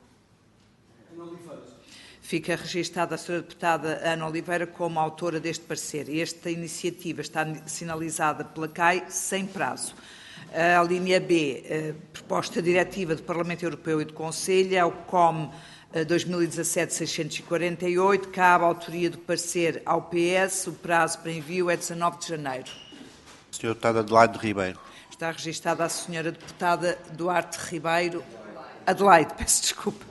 Fica registada a Sra. Deputada Ana Oliveira como autora deste parecer. Esta iniciativa está sinalizada pela CAI sem prazo. A linha B, proposta diretiva do Parlamento Europeu e do Conselho, é o COM 2017-648, cabe a autoria do parecer ao PS, o prazo para envio é 19 de janeiro. Sra. Deputada Adelaide Ribeiro. Está registada a Sra. Deputada Duarte Ribeiro. Adelaide, peço desculpa.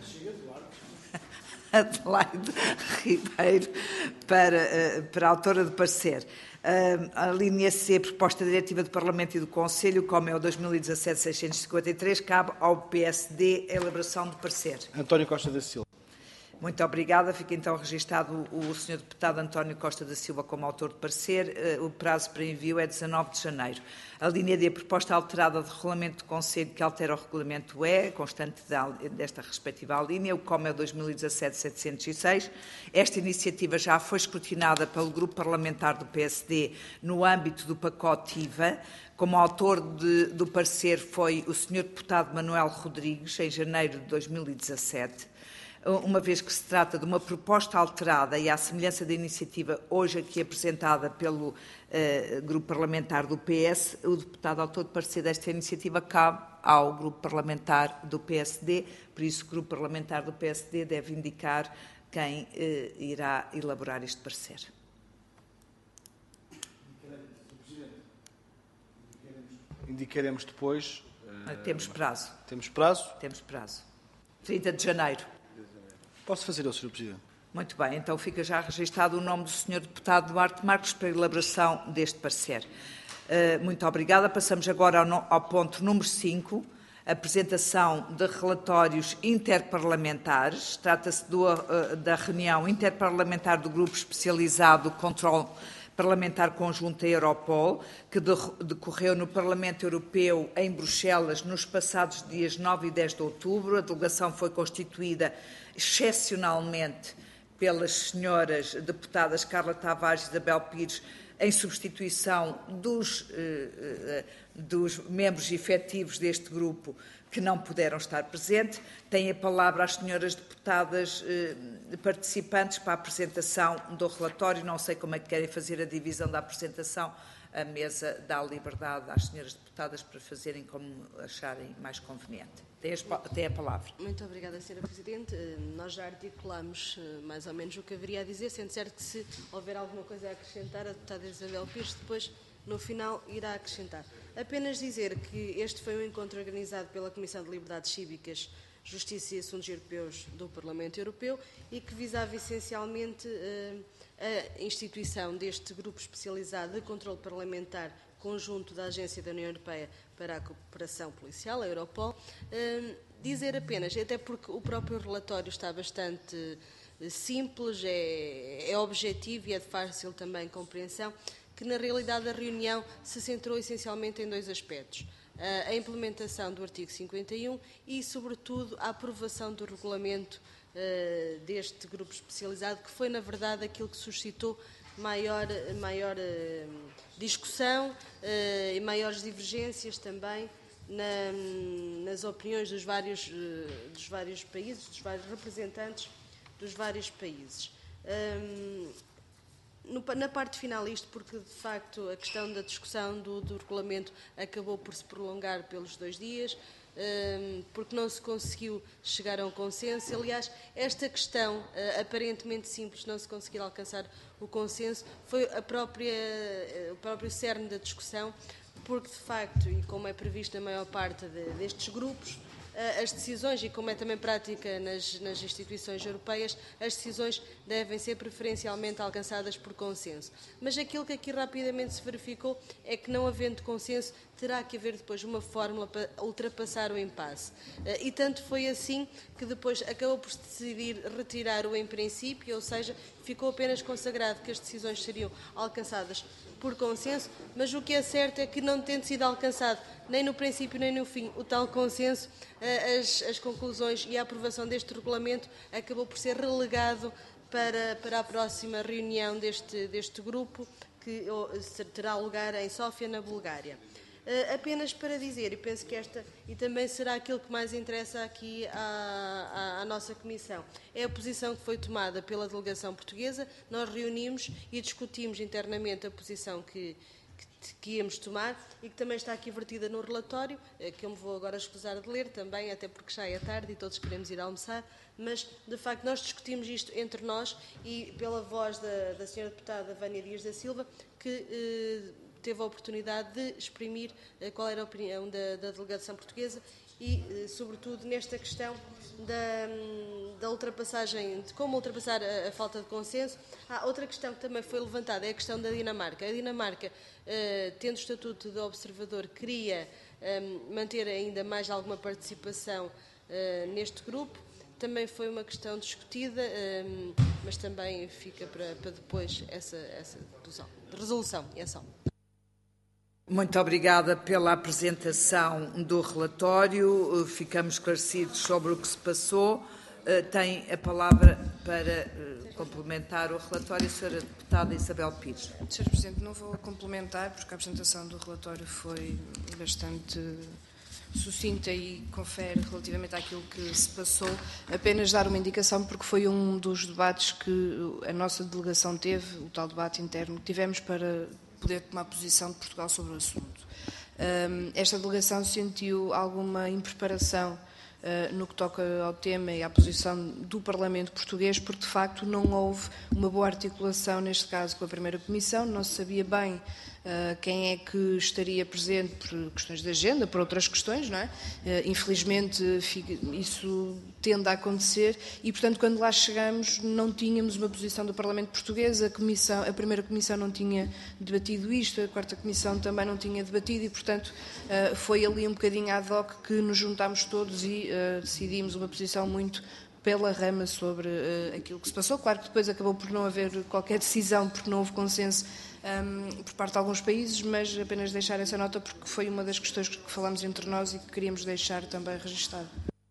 Adelaide Ribeiro para a autora do parecer. A linha C, proposta diretiva do Parlamento e do Conselho, como é o 2017-653, cabe ao PSD a elaboração do parecer. António Costa da Silva. Muito obrigada. Fica então registado o Sr. Deputado António Costa da Silva como autor de parecer. O prazo para envio é 19 de janeiro. A linha D, proposta alterada de regulamento do Conselho que altera o regulamento E, constante desta respectiva linha, o COM é 2017-706. Esta iniciativa já foi escrutinada pelo Grupo Parlamentar do PSD no âmbito do pacote IVA. Como autor do parecer foi o Sr. Deputado Manuel Rodrigues, em janeiro de 2017. Uma vez que se trata de uma proposta alterada e à semelhança da iniciativa hoje aqui apresentada pelo Grupo Parlamentar do PS, o deputado autor de parecer desta iniciativa cabe ao Grupo Parlamentar do PSD, por isso o Grupo Parlamentar do PSD deve indicar quem irá elaborar este parecer. Indicaremos depois. Temos prazo. Temos prazo? Temos prazo. 30 de janeiro. Posso fazer eu, Sr. Presidente? Muito bem, então fica já registado o nome do Sr. Deputado Duarte Marques para a elaboração deste parecer. Muito obrigada. Passamos agora ao ponto número 5, apresentação de relatórios interparlamentares. Trata-se da reunião interparlamentar do Grupo Especializado do Controle Parlamentar Conjunto da Europol, que decorreu no Parlamento Europeu em Bruxelas nos passados dias 9 e 10 de outubro. A delegação foi constituída excepcionalmente pelas senhoras deputadas Carla Tavares e Isabel Pires, em substituição dos membros efetivos deste grupo que não puderam estar presentes. Tem a palavra as senhoras deputadas participantes para a apresentação do relatório. Não sei como é que querem fazer a divisão da apresentação. A mesa dá liberdade às senhoras deputadas para fazerem como acharem mais conveniente. Tem a palavra. Muito obrigada, Sra. Presidente. Nós já articulamos mais ou menos o que haveria a dizer, sendo certo que se houver alguma coisa a acrescentar, a deputada Isabel Pires depois, no final, irá acrescentar. Apenas dizer que este foi um encontro organizado pela Comissão de Liberdades Cívicas, Justiça e Assuntos Europeus do Parlamento Europeu e que visava essencialmente a instituição deste grupo especializado de controle parlamentar conjunto da Agência da União Europeia para a Cooperação Policial, a Europol. Dizer apenas, até porque o próprio relatório está bastante simples, é objetivo e é de fácil também compreensão, que na realidade a reunião se centrou essencialmente em dois aspectos. A implementação do artigo 51 e, sobretudo, a aprovação do regulamento deste grupo especializado, que foi, na verdade, aquilo que suscitou maior discussão e maiores divergências também nas opiniões dos vários países, dos vários representantes dos vários países. Na parte final, isto porque, de facto, a questão da discussão do regulamento acabou por se prolongar pelos 2 dias. porque não se conseguiu chegar a um consenso. Aliás, esta questão, aparentemente simples, não se conseguir alcançar o consenso, foi o próprio cerne da discussão, porque, de facto, e como é previsto na maior parte destes grupos, as decisões, e como é também prática nas instituições europeias, as decisões devem ser preferencialmente alcançadas por consenso. Mas aquilo que aqui rapidamente se verificou é que, não havendo consenso, terá que haver depois uma fórmula para ultrapassar o impasse. E tanto foi assim que depois acabou por se decidir retirar o em princípio, ou seja, ficou apenas consagrado que as decisões seriam alcançadas por consenso, mas o que é certo é que, não tendo sido alcançado nem no princípio nem no fim o tal consenso, as conclusões e a aprovação deste regulamento acabou por ser relegado para a próxima reunião deste grupo, que terá lugar em Sófia, na Bulgária. Apenas para dizer, e penso que esta, e também será aquilo que mais interessa aqui à nossa Comissão, é a posição que foi tomada pela delegação portuguesa. Nós reunimos e discutimos internamente a posição que íamos tomar, e que também está aqui vertida no relatório, que eu me vou agora escusar de ler também, até porque já é tarde e todos queremos ir almoçar, mas, de facto, nós discutimos isto entre nós, e pela voz da Sra. Deputada Vânia Dias da Silva, que teve a oportunidade de exprimir qual era a opinião da delegação portuguesa e, sobretudo, nesta questão da ultrapassagem, de como ultrapassar a falta de consenso. Outra questão que também foi levantada é a questão da Dinamarca. A Dinamarca, tendo o estatuto de observador, queria manter ainda mais alguma participação neste grupo. Também foi uma questão discutida, mas também fica para depois essa resolução e ação. Muito obrigada pela apresentação do relatório. Ficamos esclarecidos sobre o que se passou. Tem a palavra para complementar o relatório a Sra. Deputada Isabel Pires. Sr. Presidente, não vou complementar, porque a apresentação do relatório foi bastante sucinta e confere relativamente àquilo que se passou. Apenas dar uma indicação, porque foi um dos debates que a nossa delegação teve, o tal debate interno que tivemos para poder tomar posição de Portugal sobre o assunto. Esta delegação sentiu alguma impreparação no que toca ao tema e à posição do Parlamento português, porque de facto não houve uma boa articulação, neste caso, com a primeira Comissão. Não se sabia bem quem é que estaria presente por questões de agenda, por outras questões, não é? Infelizmente isso tende a acontecer e, portanto, quando lá chegamos não tínhamos uma posição do Parlamento português, a primeira Comissão não tinha debatido isto, a quarta Comissão também não tinha debatido e, portanto, foi ali um bocadinho ad hoc que nos juntámos todos e decidimos uma posição muito pela rama sobre aquilo que se passou. Claro que depois acabou por não haver qualquer decisão, porque não houve consenso por parte de alguns países, mas apenas deixar essa nota porque foi uma das questões que falámos entre nós e que queríamos deixar também registado.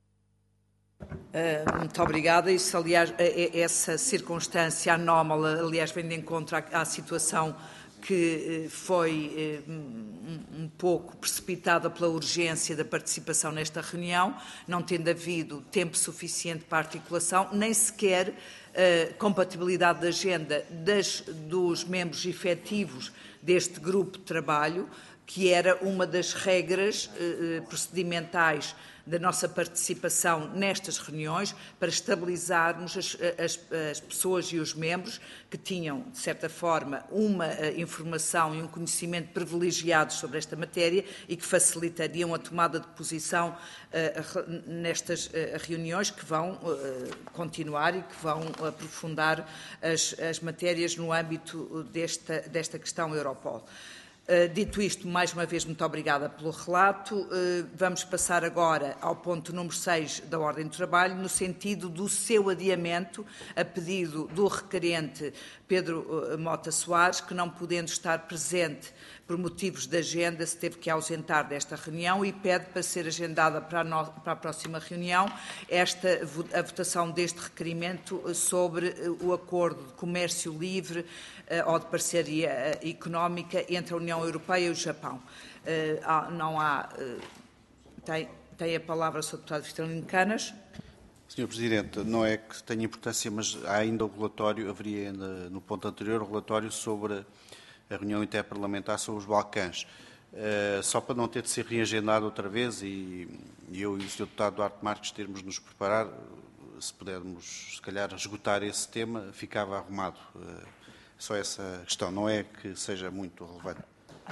Muito obrigada. Isso, aliás, essa circunstância anómala, aliás, vem de encontro à situação que foi um pouco precipitada pela urgência da participação nesta reunião, não tendo havido tempo suficiente para a articulação, nem sequer compatibilidade de agenda dos membros efetivos deste grupo de trabalho, que era uma das regras procedimentais da nossa participação nestas reuniões, para estabilizarmos as pessoas e os membros que tinham, de certa forma, uma informação e um conhecimento privilegiados sobre esta matéria e que facilitariam a tomada de posição nestas reuniões que vão continuar e que vão aprofundar as matérias no âmbito desta questão Europol. Dito isto, mais uma vez, muito obrigada pelo relato. Vamos passar agora ao ponto número 6 da ordem do trabalho, no sentido do seu adiamento, a pedido do requerente Pedro Mota Soares, que, não podendo estar presente por motivos de agenda, se teve que ausentar desta reunião e pede para ser agendada para a próxima reunião a votação deste requerimento sobre o acordo de comércio livre ou de parceria económica entre a União Europeia e o Japão. Tem a palavra o Sr. Deputado Vitorino Canas. Sr. Presidente, não é que tenha importância, mas há ainda o relatório, haveria ainda no ponto anterior o relatório sobre a reunião interparlamentar sobre os Balcãs. só para não ter de ser reagendado outra vez e eu e o Sr. Deputado Duarte Marques termos de nos preparar, se pudermos, se calhar, esgotar esse tema, ficava arrumado. Só essa questão, não é que seja muito relevante.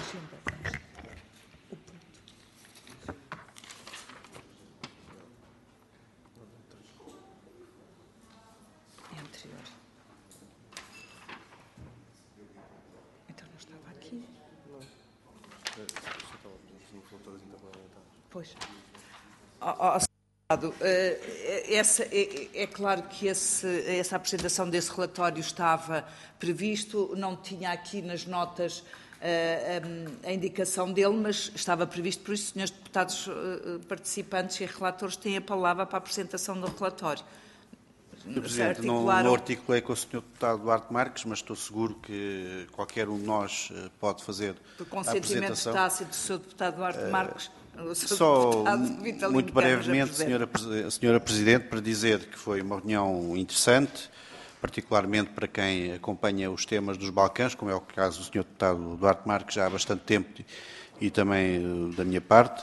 É anterior. Então não estava aqui? Pois. É claro que essa apresentação desse relatório estava previsto, não tinha aqui nas notas a indicação dele, mas estava previsto, por isso, senhores deputados participantes e relatores têm a palavra para a apresentação do relatório. Sr. Presidente, não articulei com o Sr. Deputado Duarte Marques, mas estou seguro que qualquer um de nós pode fazer a apresentação. Por consentimento tácito do Sr. Deputado Duarte Marques. Só muito brevemente, Senhora Presidente, para dizer que foi uma reunião interessante, particularmente para quem acompanha os temas dos Balcãs, como é o caso do Sr. Deputado Duarte Marques já há bastante tempo e também da minha parte,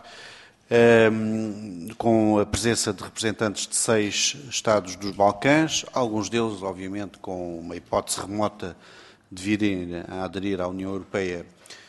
com a presença de representantes de 6 Estados dos Balcãs, alguns deles, obviamente, com uma hipótese remota de virem a aderir à União Europeia,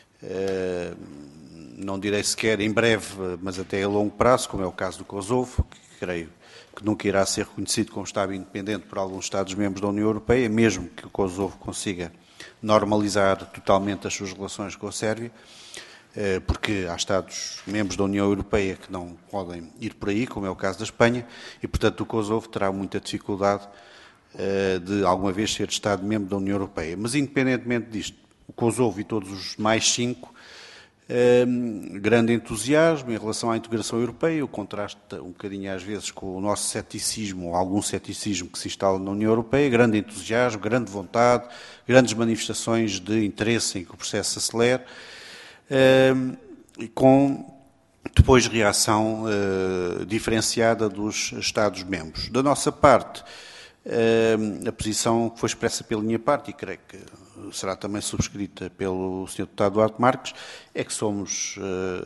não direi sequer em breve, mas até a longo prazo, como é o caso do Kosovo, que creio que nunca irá ser reconhecido como Estado independente por alguns Estados-membros da União Europeia, mesmo que o Kosovo consiga normalizar totalmente as suas relações com a Sérvia, porque há Estados-membros da União Europeia que não podem ir por aí, como é o caso da Espanha, e, portanto, o Kosovo terá muita dificuldade de alguma vez ser Estado-membro da União Europeia. Mas, independentemente disto, o Kosovo e todos os mais 5, grande entusiasmo em relação à integração europeia, o contrasta um bocadinho às vezes com o nosso ceticismo, ou algum ceticismo que se instala na União Europeia, grande entusiasmo, grande vontade, grandes manifestações de interesse em que o processo se acelere, e com depois reação diferenciada dos Estados-membros. Da nossa parte, a posição que foi expressa pela minha parte, e creio que será também subscrita pelo Sr. Deputado Duarte Marques, é que somos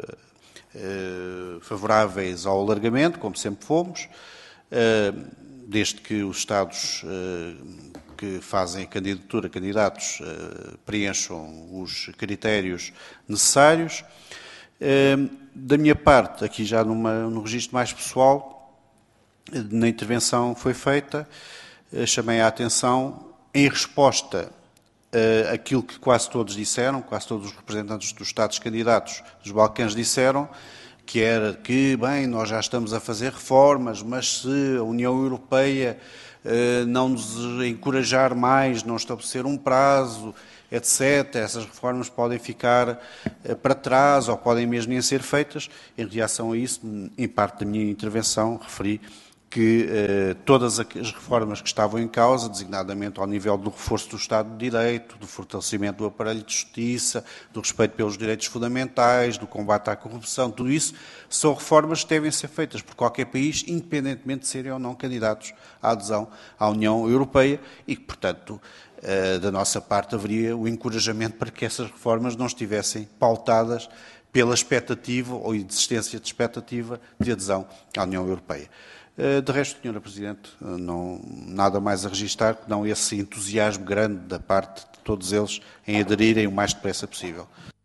favoráveis ao alargamento, como sempre fomos, desde que os Estados que fazem a candidatura, candidatos, preencham os critérios necessários. Da minha parte, aqui já num registro mais pessoal, na intervenção foi feita, chamei a atenção em resposta aquilo que quase todos disseram, quase todos os representantes dos Estados-candidatos dos Balcãs disseram, que era que, bem, nós já estamos a fazer reformas, mas se a União Europeia não nos encorajar mais, não estabelecer um prazo, etc., essas reformas podem ficar para trás ou podem mesmo nem ser feitas. Em reação a isso, em parte da minha intervenção, referi que todas as reformas que estavam em causa, designadamente ao nível do reforço do Estado de Direito, do fortalecimento do aparelho de justiça, do respeito pelos direitos fundamentais, do combate à corrupção, tudo isso são reformas que devem ser feitas por qualquer país, independentemente de serem ou não candidatos à adesão à União Europeia e que, portanto, da nossa parte haveria o encorajamento para que essas reformas não estivessem pautadas pela expectativa ou existência de expectativa de adesão à União Europeia. De resto, Sra. Presidente, não, nada mais a registrar que não esse entusiasmo grande da parte de todos eles em aderirem o mais depressa possível.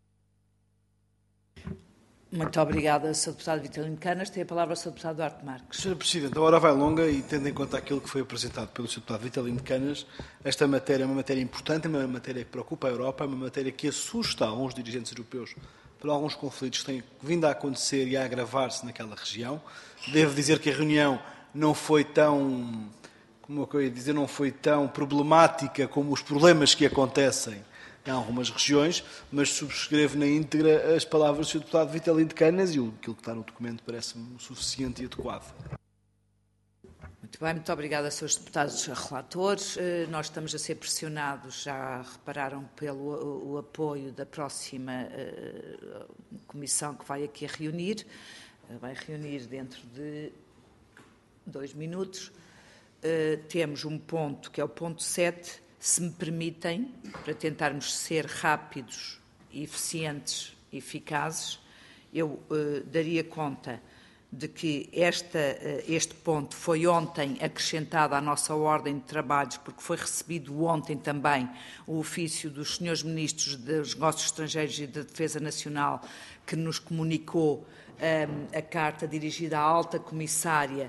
Muito obrigada, Sr. Deputado Vitalino Canas. Tem a palavra o Sr. Deputado Duarte Marques. Sr. Presidente, a hora vai longa e, tendo em conta aquilo que foi apresentado pelo Sr. Deputado Vitalino Canas, esta matéria é uma matéria importante, é uma matéria que preocupa a Europa, é uma matéria que assusta alguns dirigentes europeus por alguns conflitos que têm vindo a acontecer e a agravar-se naquela região. Devo dizer que a reunião não foi tão, como eu ia dizer, não foi tão problemática como os problemas que acontecem em algumas regiões, mas subscrevo na íntegra as palavras do Sr. Deputado Vitalino Canas e aquilo que está no documento parece-me suficiente e adequado. Muito bem, muito obrigada, Srs. Deputados relatores. Nós estamos a ser pressionados, já repararam, pelo apoio da próxima comissão que vai aqui reunir. Vai reunir dentro de 2 minutos. Temos um ponto, que é o ponto 7, se me permitem, para tentarmos ser rápidos, eficientes eficazes. Eu daria conta de que este ponto foi ontem acrescentado à nossa ordem de trabalhos, porque foi recebido ontem também o ofício dos senhores ministros dos Negócios Estrangeiros e da Defesa Nacional, que nos comunicou a carta dirigida à alta comissária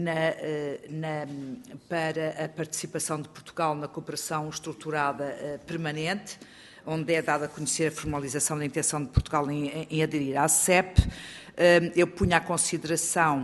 para a participação de Portugal na cooperação estruturada permanente, onde é dada a conhecer a formalização da intenção de Portugal em aderir à CEP. Eu punho à consideração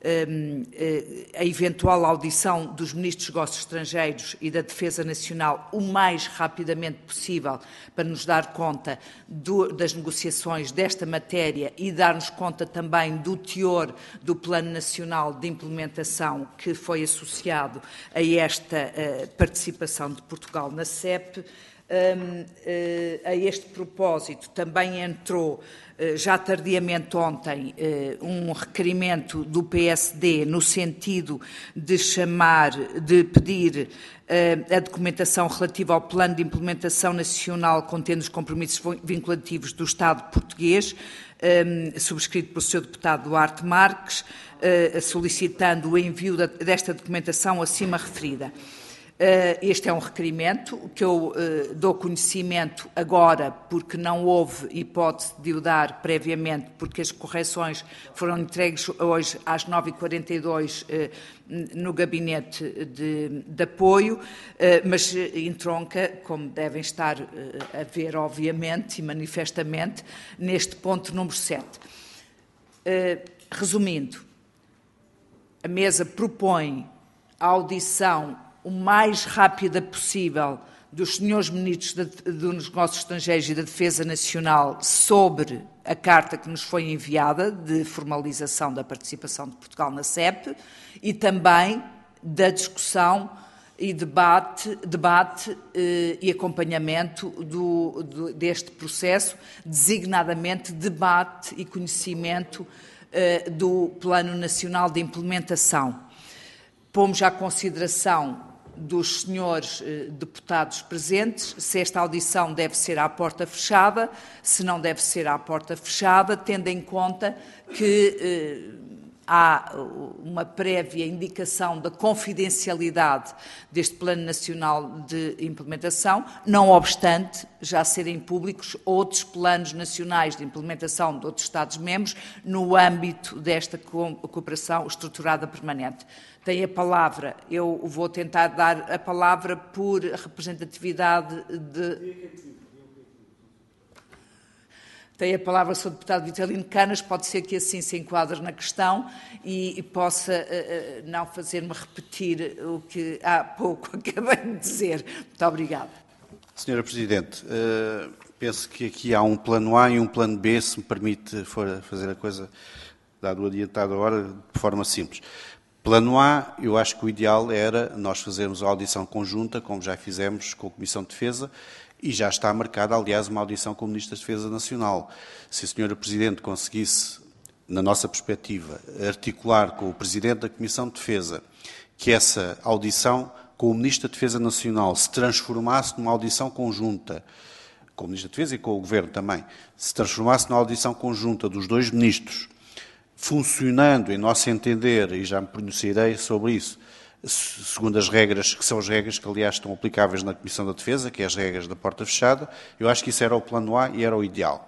a eventual audição dos Ministros dos Negócios Estrangeiros e da Defesa Nacional o mais rapidamente possível, para nos dar conta das negociações desta matéria e dar-nos conta também do teor do Plano Nacional de Implementação que foi associado a esta participação de Portugal na CEP. A este propósito, também entrou, já tardiamente ontem, um requerimento do PSD no sentido de pedir a documentação relativa ao Plano de Implementação Nacional contendo os compromissos vinculativos do Estado português, subscrito pelo Sr. Deputado Duarte Marques, solicitando o envio desta documentação acima referida. Este é um requerimento que eu dou conhecimento agora, porque não houve hipótese de o dar previamente, porque as correções foram entregues hoje às 9h42 no gabinete de apoio, mas entronca, como devem estar a ver, obviamente e manifestamente, neste ponto número 7. Resumindo, a mesa propõe a audição o mais rápida possível dos senhores ministros dos Negócios Estrangeiros e da Defesa Nacional sobre a carta que nos foi enviada de formalização da participação de Portugal na CEP e também da discussão e debate e acompanhamento deste processo, designadamente debate e conhecimento do Plano Nacional de Implementação. Pomos à consideração dos senhores deputados presentes se esta audição deve ser à porta fechada, se não deve ser à porta fechada, tendo em conta que há uma prévia indicação da confidencialidade deste Plano Nacional de Implementação, não obstante já serem públicos outros planos nacionais de implementação de outros Estados-membros no âmbito desta cooperação estruturada permanente. Tem a palavra, eu vou tentar dar a palavra por representatividade de... Tem a palavra o Sr. Deputado Vitalino Canas, pode ser que assim se enquadre na questão e possa não fazer-me repetir o que há pouco acabei de dizer. Muito obrigada. Sra. Presidente, penso que aqui há um plano A e um plano B, se me permite fazer a coisa, dado o adiantado agora, de forma simples. Plano A, eu acho que o ideal era nós fazermos a audição conjunta, como já fizemos com a Comissão de Defesa, e já está marcada, aliás, uma audição com o Ministro da Defesa Nacional. Se a Sra. Presidente conseguisse, na nossa perspectiva, articular com o Presidente da Comissão de Defesa que essa audição com o Ministro da Defesa Nacional se transformasse numa audição conjunta, com o Ministro da Defesa e com o Governo também, se transformasse numa audição conjunta dos dois ministros, funcionando, em nosso entender, e já me pronunciarei sobre isso, segundo as regras, que são as regras que, aliás, estão aplicáveis na Comissão da Defesa, que é as regras da porta fechada, eu acho que isso era o plano A e era o ideal.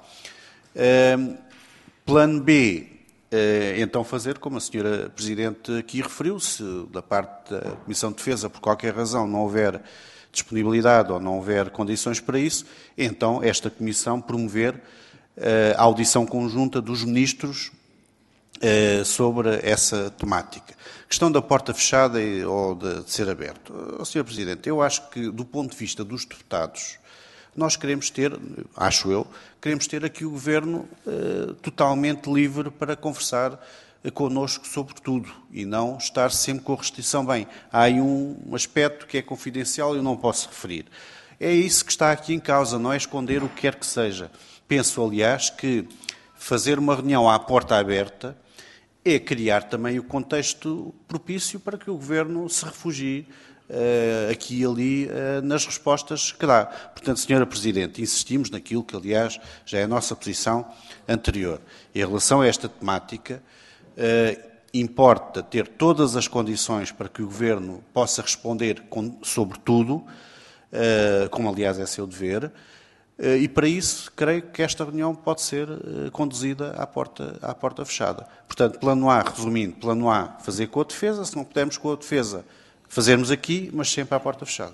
Plano B, então fazer, como a Sra. Presidente aqui referiu, se da parte da Comissão de Defesa, por qualquer razão, não houver disponibilidade ou não houver condições para isso, então esta Comissão promover a audição conjunta dos ministros sobre essa temática. Questão da porta fechada ou de ser aberto. Sr. Presidente, eu acho que, do ponto de vista dos deputados, nós queremos ter, acho eu, queremos ter aqui o Governo totalmente livre para conversar connosco sobre tudo e não estar sempre com restrição. Bem, há aí um aspecto que é confidencial e eu não posso referir. É isso que está aqui em causa, não é esconder o que quer que seja. Penso, aliás, que fazer uma reunião à porta aberta é criar também o contexto propício para que o Governo se refugie aqui e ali nas respostas que dá. Portanto, Sra. Presidente, insistimos naquilo que, aliás, já é a nossa posição anterior. Em relação a esta temática, importa ter todas as condições para que o Governo possa responder sobre tudo, como, aliás, é seu dever, e para isso creio que esta reunião pode ser conduzida à porta fechada. Portanto, plano A, resumindo, plano A, fazer com a defesa, se não pudermos com a defesa, fazermos aqui, mas sempre à porta fechada.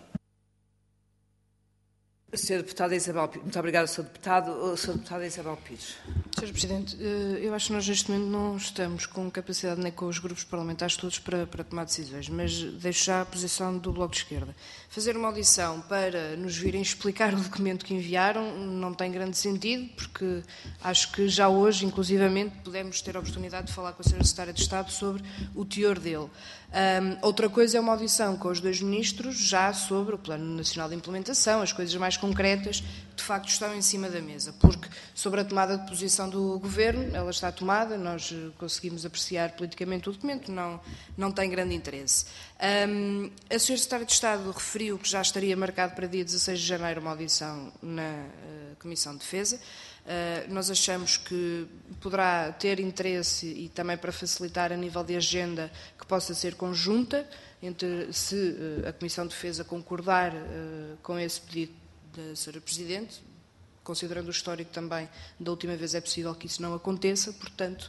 Sra. Deputada Isabel Pires. Muito obrigada, Sra. Deputada Isabel Pires. Sr. Presidente, eu acho que nós neste momento não estamos com capacidade nem com os grupos parlamentares todos para tomar decisões, mas deixo já a posição do Bloco de Esquerda. Fazer uma audição para nos virem explicar o documento que enviaram não tem grande sentido, porque acho que já hoje, inclusivamente, podemos ter a oportunidade de falar com a Sra. Secretária de Estado sobre o teor dele. Outra coisa é uma audição com os dois ministros já sobre o Plano Nacional de Implementação, as coisas mais concretas que de facto estão em cima da mesa, porque sobre a tomada de posição do Governo, ela está tomada, nós conseguimos apreciar politicamente o documento, não tem grande interesse. A Sra. Secretária de Estado referiu que já estaria marcado para dia 16 de janeiro uma audição na Comissão de Defesa. Nós achamos que poderá ter interesse e também para facilitar a nível de agenda que possa ser conjunta, se a Comissão de Defesa concordar com esse pedido da Sra. Presidente, considerando o histórico também da última vez é possível que isso não aconteça, portanto,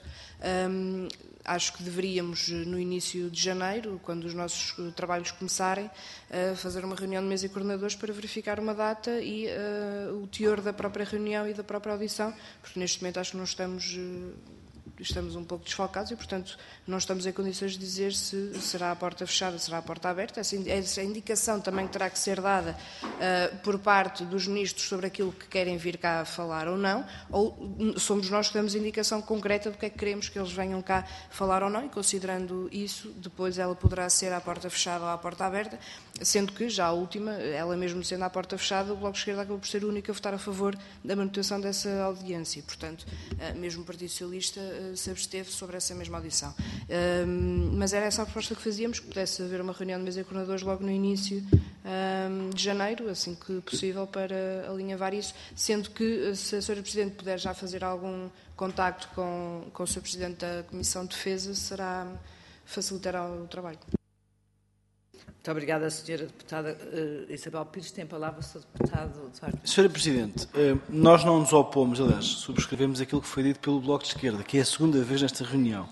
acho que deveríamos, no início de janeiro, quando os nossos trabalhos começarem, fazer uma reunião de mesa e coordenadores para verificar uma data e o teor da própria reunião e da própria audição, porque neste momento acho que não estamos um pouco desfalcados e, portanto, não estamos em condições de dizer se será a porta fechada, será a porta aberta. Essa indicação também terá que ser dada por parte dos ministros sobre aquilo que querem vir cá falar ou não, ou somos nós que damos indicação concreta do que é que queremos que eles venham cá falar ou não, e considerando isso, depois ela poderá ser à porta fechada ou à porta aberta, sendo que já a última, ela mesmo sendo à porta fechada, o Bloco de Esquerda acabou por ser o único a votar a favor da manutenção dessa audiência. Portanto, mesmo o Partido Socialista se absteve sobre essa mesma audição. Mas era essa a proposta que fazíamos, que pudesse haver uma reunião de mesa de coordenadores logo no início de janeiro, assim que possível, para alinhavar isso, sendo que, se a Sra. Presidente puder já fazer algum contacto com o Sr. Presidente da Comissão de Defesa, facilitará o trabalho. Muito obrigada, Sra. Deputada Isabel Pires. Tem a palavra o Sr. Deputado Duarte. Sra. Presidente, nós não nos opomos, aliás, subscrevemos aquilo que foi dito pelo Bloco de Esquerda, que é a segunda vez nesta reunião.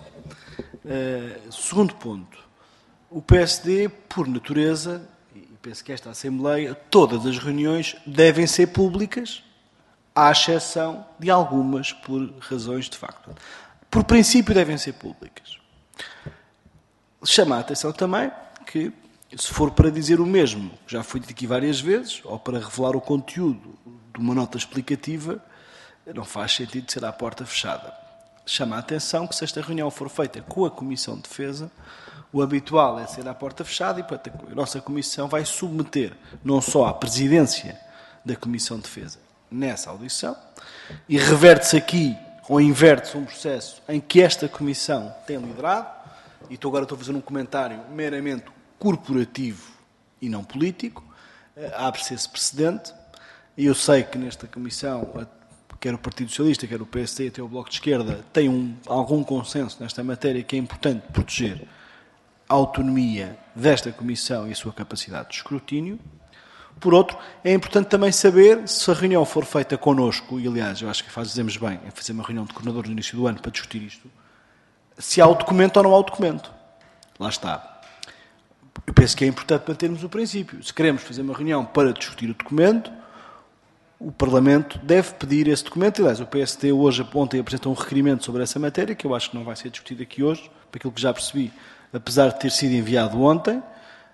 Segundo ponto, o PSD, por natureza, e penso que esta Assembleia, todas as reuniões devem ser públicas, à exceção de algumas por razões de facto. Por princípio devem ser públicas. Chama a atenção também que, se for para dizer o mesmo, já foi dito aqui várias vezes, ou para revelar o conteúdo de uma nota explicativa, não faz sentido ser à porta fechada. Chama a atenção que, se esta reunião for feita com a Comissão de Defesa, o habitual é ser à porta fechada e, portanto, a nossa Comissão vai submeter não só a presidência da Comissão de Defesa nessa audição, e reverte-se aqui, ou inverte-se um processo em que esta Comissão tem liderado, e agora estou a fazer um comentário meramente corporativo e não político, abre-se esse precedente, e eu sei que nesta Comissão, quer o Partido Socialista, quer o PSD, até o Bloco de Esquerda, tem algum consenso nesta matéria, que é importante proteger a autonomia desta Comissão e a sua capacidade de escrutínio. Por outro, é importante também saber, se a reunião for feita connosco, e aliás, eu acho que fazemos bem em fazer uma reunião de coordenadores no início do ano para discutir isto, se há o documento ou não há o documento. Lá está. Eu penso que é importante mantermos o princípio. Se queremos fazer uma reunião para discutir o documento, o Parlamento deve pedir esse documento. Aliás, o PSD ontem apresentou um requerimento sobre essa matéria, que eu acho que não vai ser discutido aqui hoje, para aquilo que já percebi, apesar de ter sido enviado ontem,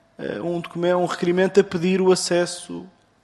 um requerimento a pedir o acesso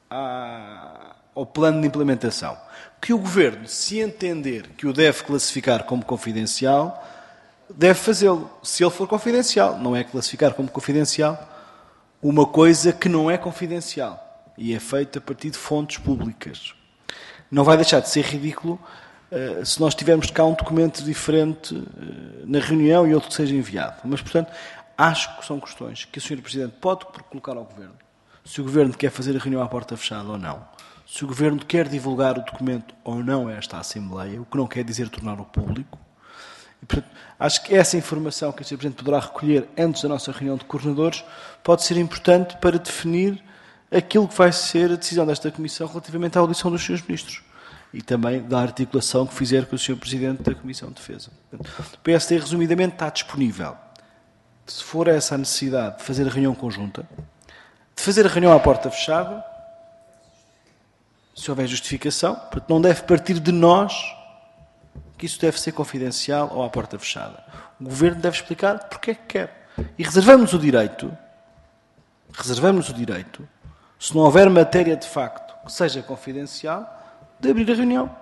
ao plano de implementação. Que o Governo, se entender que o deve classificar como confidencial, deve fazê-lo, se ele for confidencial. Não é classificar como confidencial uma coisa que não é confidencial e é feita a partir de fontes públicas. Não vai deixar de ser ridículo se nós tivermos cá um documento diferente na reunião e outro que seja enviado. Mas, portanto, acho que são questões que o Sr. Presidente pode colocar ao Governo. Se o Governo quer fazer a reunião à porta fechada ou não. Se o Governo quer divulgar o documento ou não a esta Assembleia, o que não quer dizer torná-lo público. E, portanto, acho que essa informação que o Sr. Presidente poderá recolher antes da nossa reunião de coordenadores pode ser importante para definir aquilo que vai ser a decisão desta Comissão relativamente à audição dos Srs. Ministros e também da articulação que fizer com o Sr. Presidente da Comissão de Defesa. O PSD, resumidamente, está disponível, se for essa a necessidade de fazer a reunião conjunta, de fazer a reunião à porta fechada, se houver justificação, porque não deve partir de nós que isso deve ser confidencial ou à porta fechada. O Governo deve explicar porque é que quer. E reservamos o direito, se não houver matéria de facto que seja confidencial, de abrir a reunião.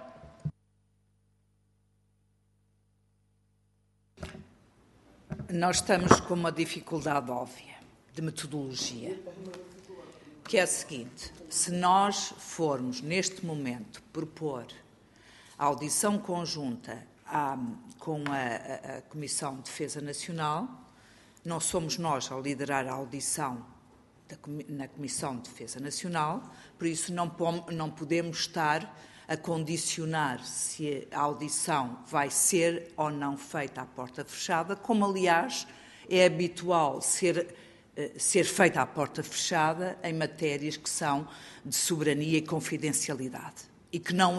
Nós estamos com uma dificuldade óbvia de metodologia, que é a seguinte: se nós formos, neste momento, propor a audição conjunta com a Comissão de Defesa Nacional, não somos nós a liderar a audição na Comissão de Defesa Nacional, por isso não podemos estar a condicionar se a audição vai ser ou não feita à porta fechada, como, aliás, é habitual ser feita à porta fechada em matérias que são de soberania e confidencialidade. E que não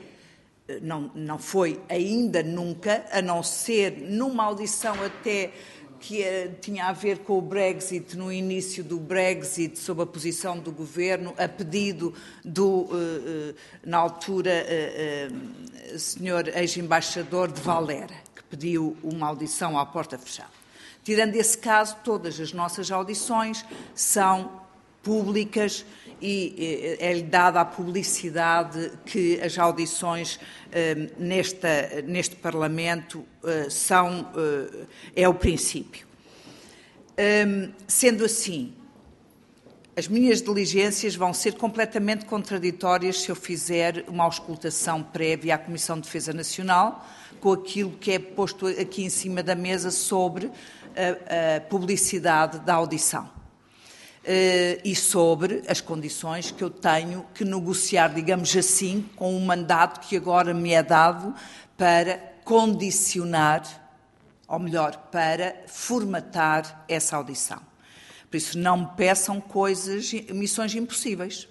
foi ainda nunca, a não ser numa audição até que tinha a ver com o Brexit, no início do Brexit, sob a posição do Governo, a pedido do, na altura, Sr. ex-embaixador de Valera, que pediu uma audição à porta fechada. Tirando esse caso, todas as nossas audições são públicas e é-lhe dada a publicidade que as audições neste Parlamento é o princípio. Sendo assim, as minhas diligências vão ser completamente contraditórias se eu fizer uma auscultação prévia à Comissão de Defesa Nacional com aquilo que é posto aqui em cima da mesa sobre a publicidade da audição. E sobre as condições que eu tenho que negociar, digamos assim, com o mandato que agora me é dado para condicionar, ou melhor, para formatar essa audição. Por isso, não me peçam missões impossíveis.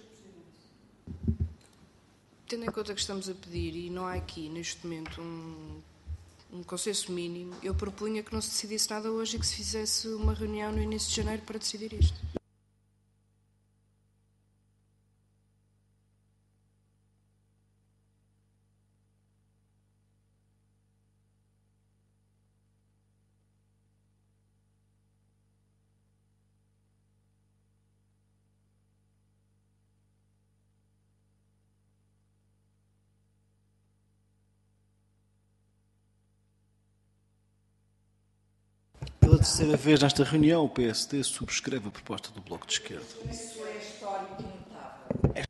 Tendo em conta que estamos a pedir, e não há aqui, neste momento, um consenso mínimo, eu propunha que não se decidisse nada hoje e que se fizesse uma reunião no início de janeiro para decidir isto. Pela terceira vez nesta reunião, o PSD subscreve a proposta do Bloco de Esquerda. Isso é histórico e notável.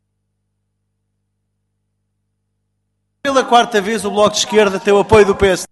Pela quarta vez, o Bloco de Esquerda tem o apoio do PSD.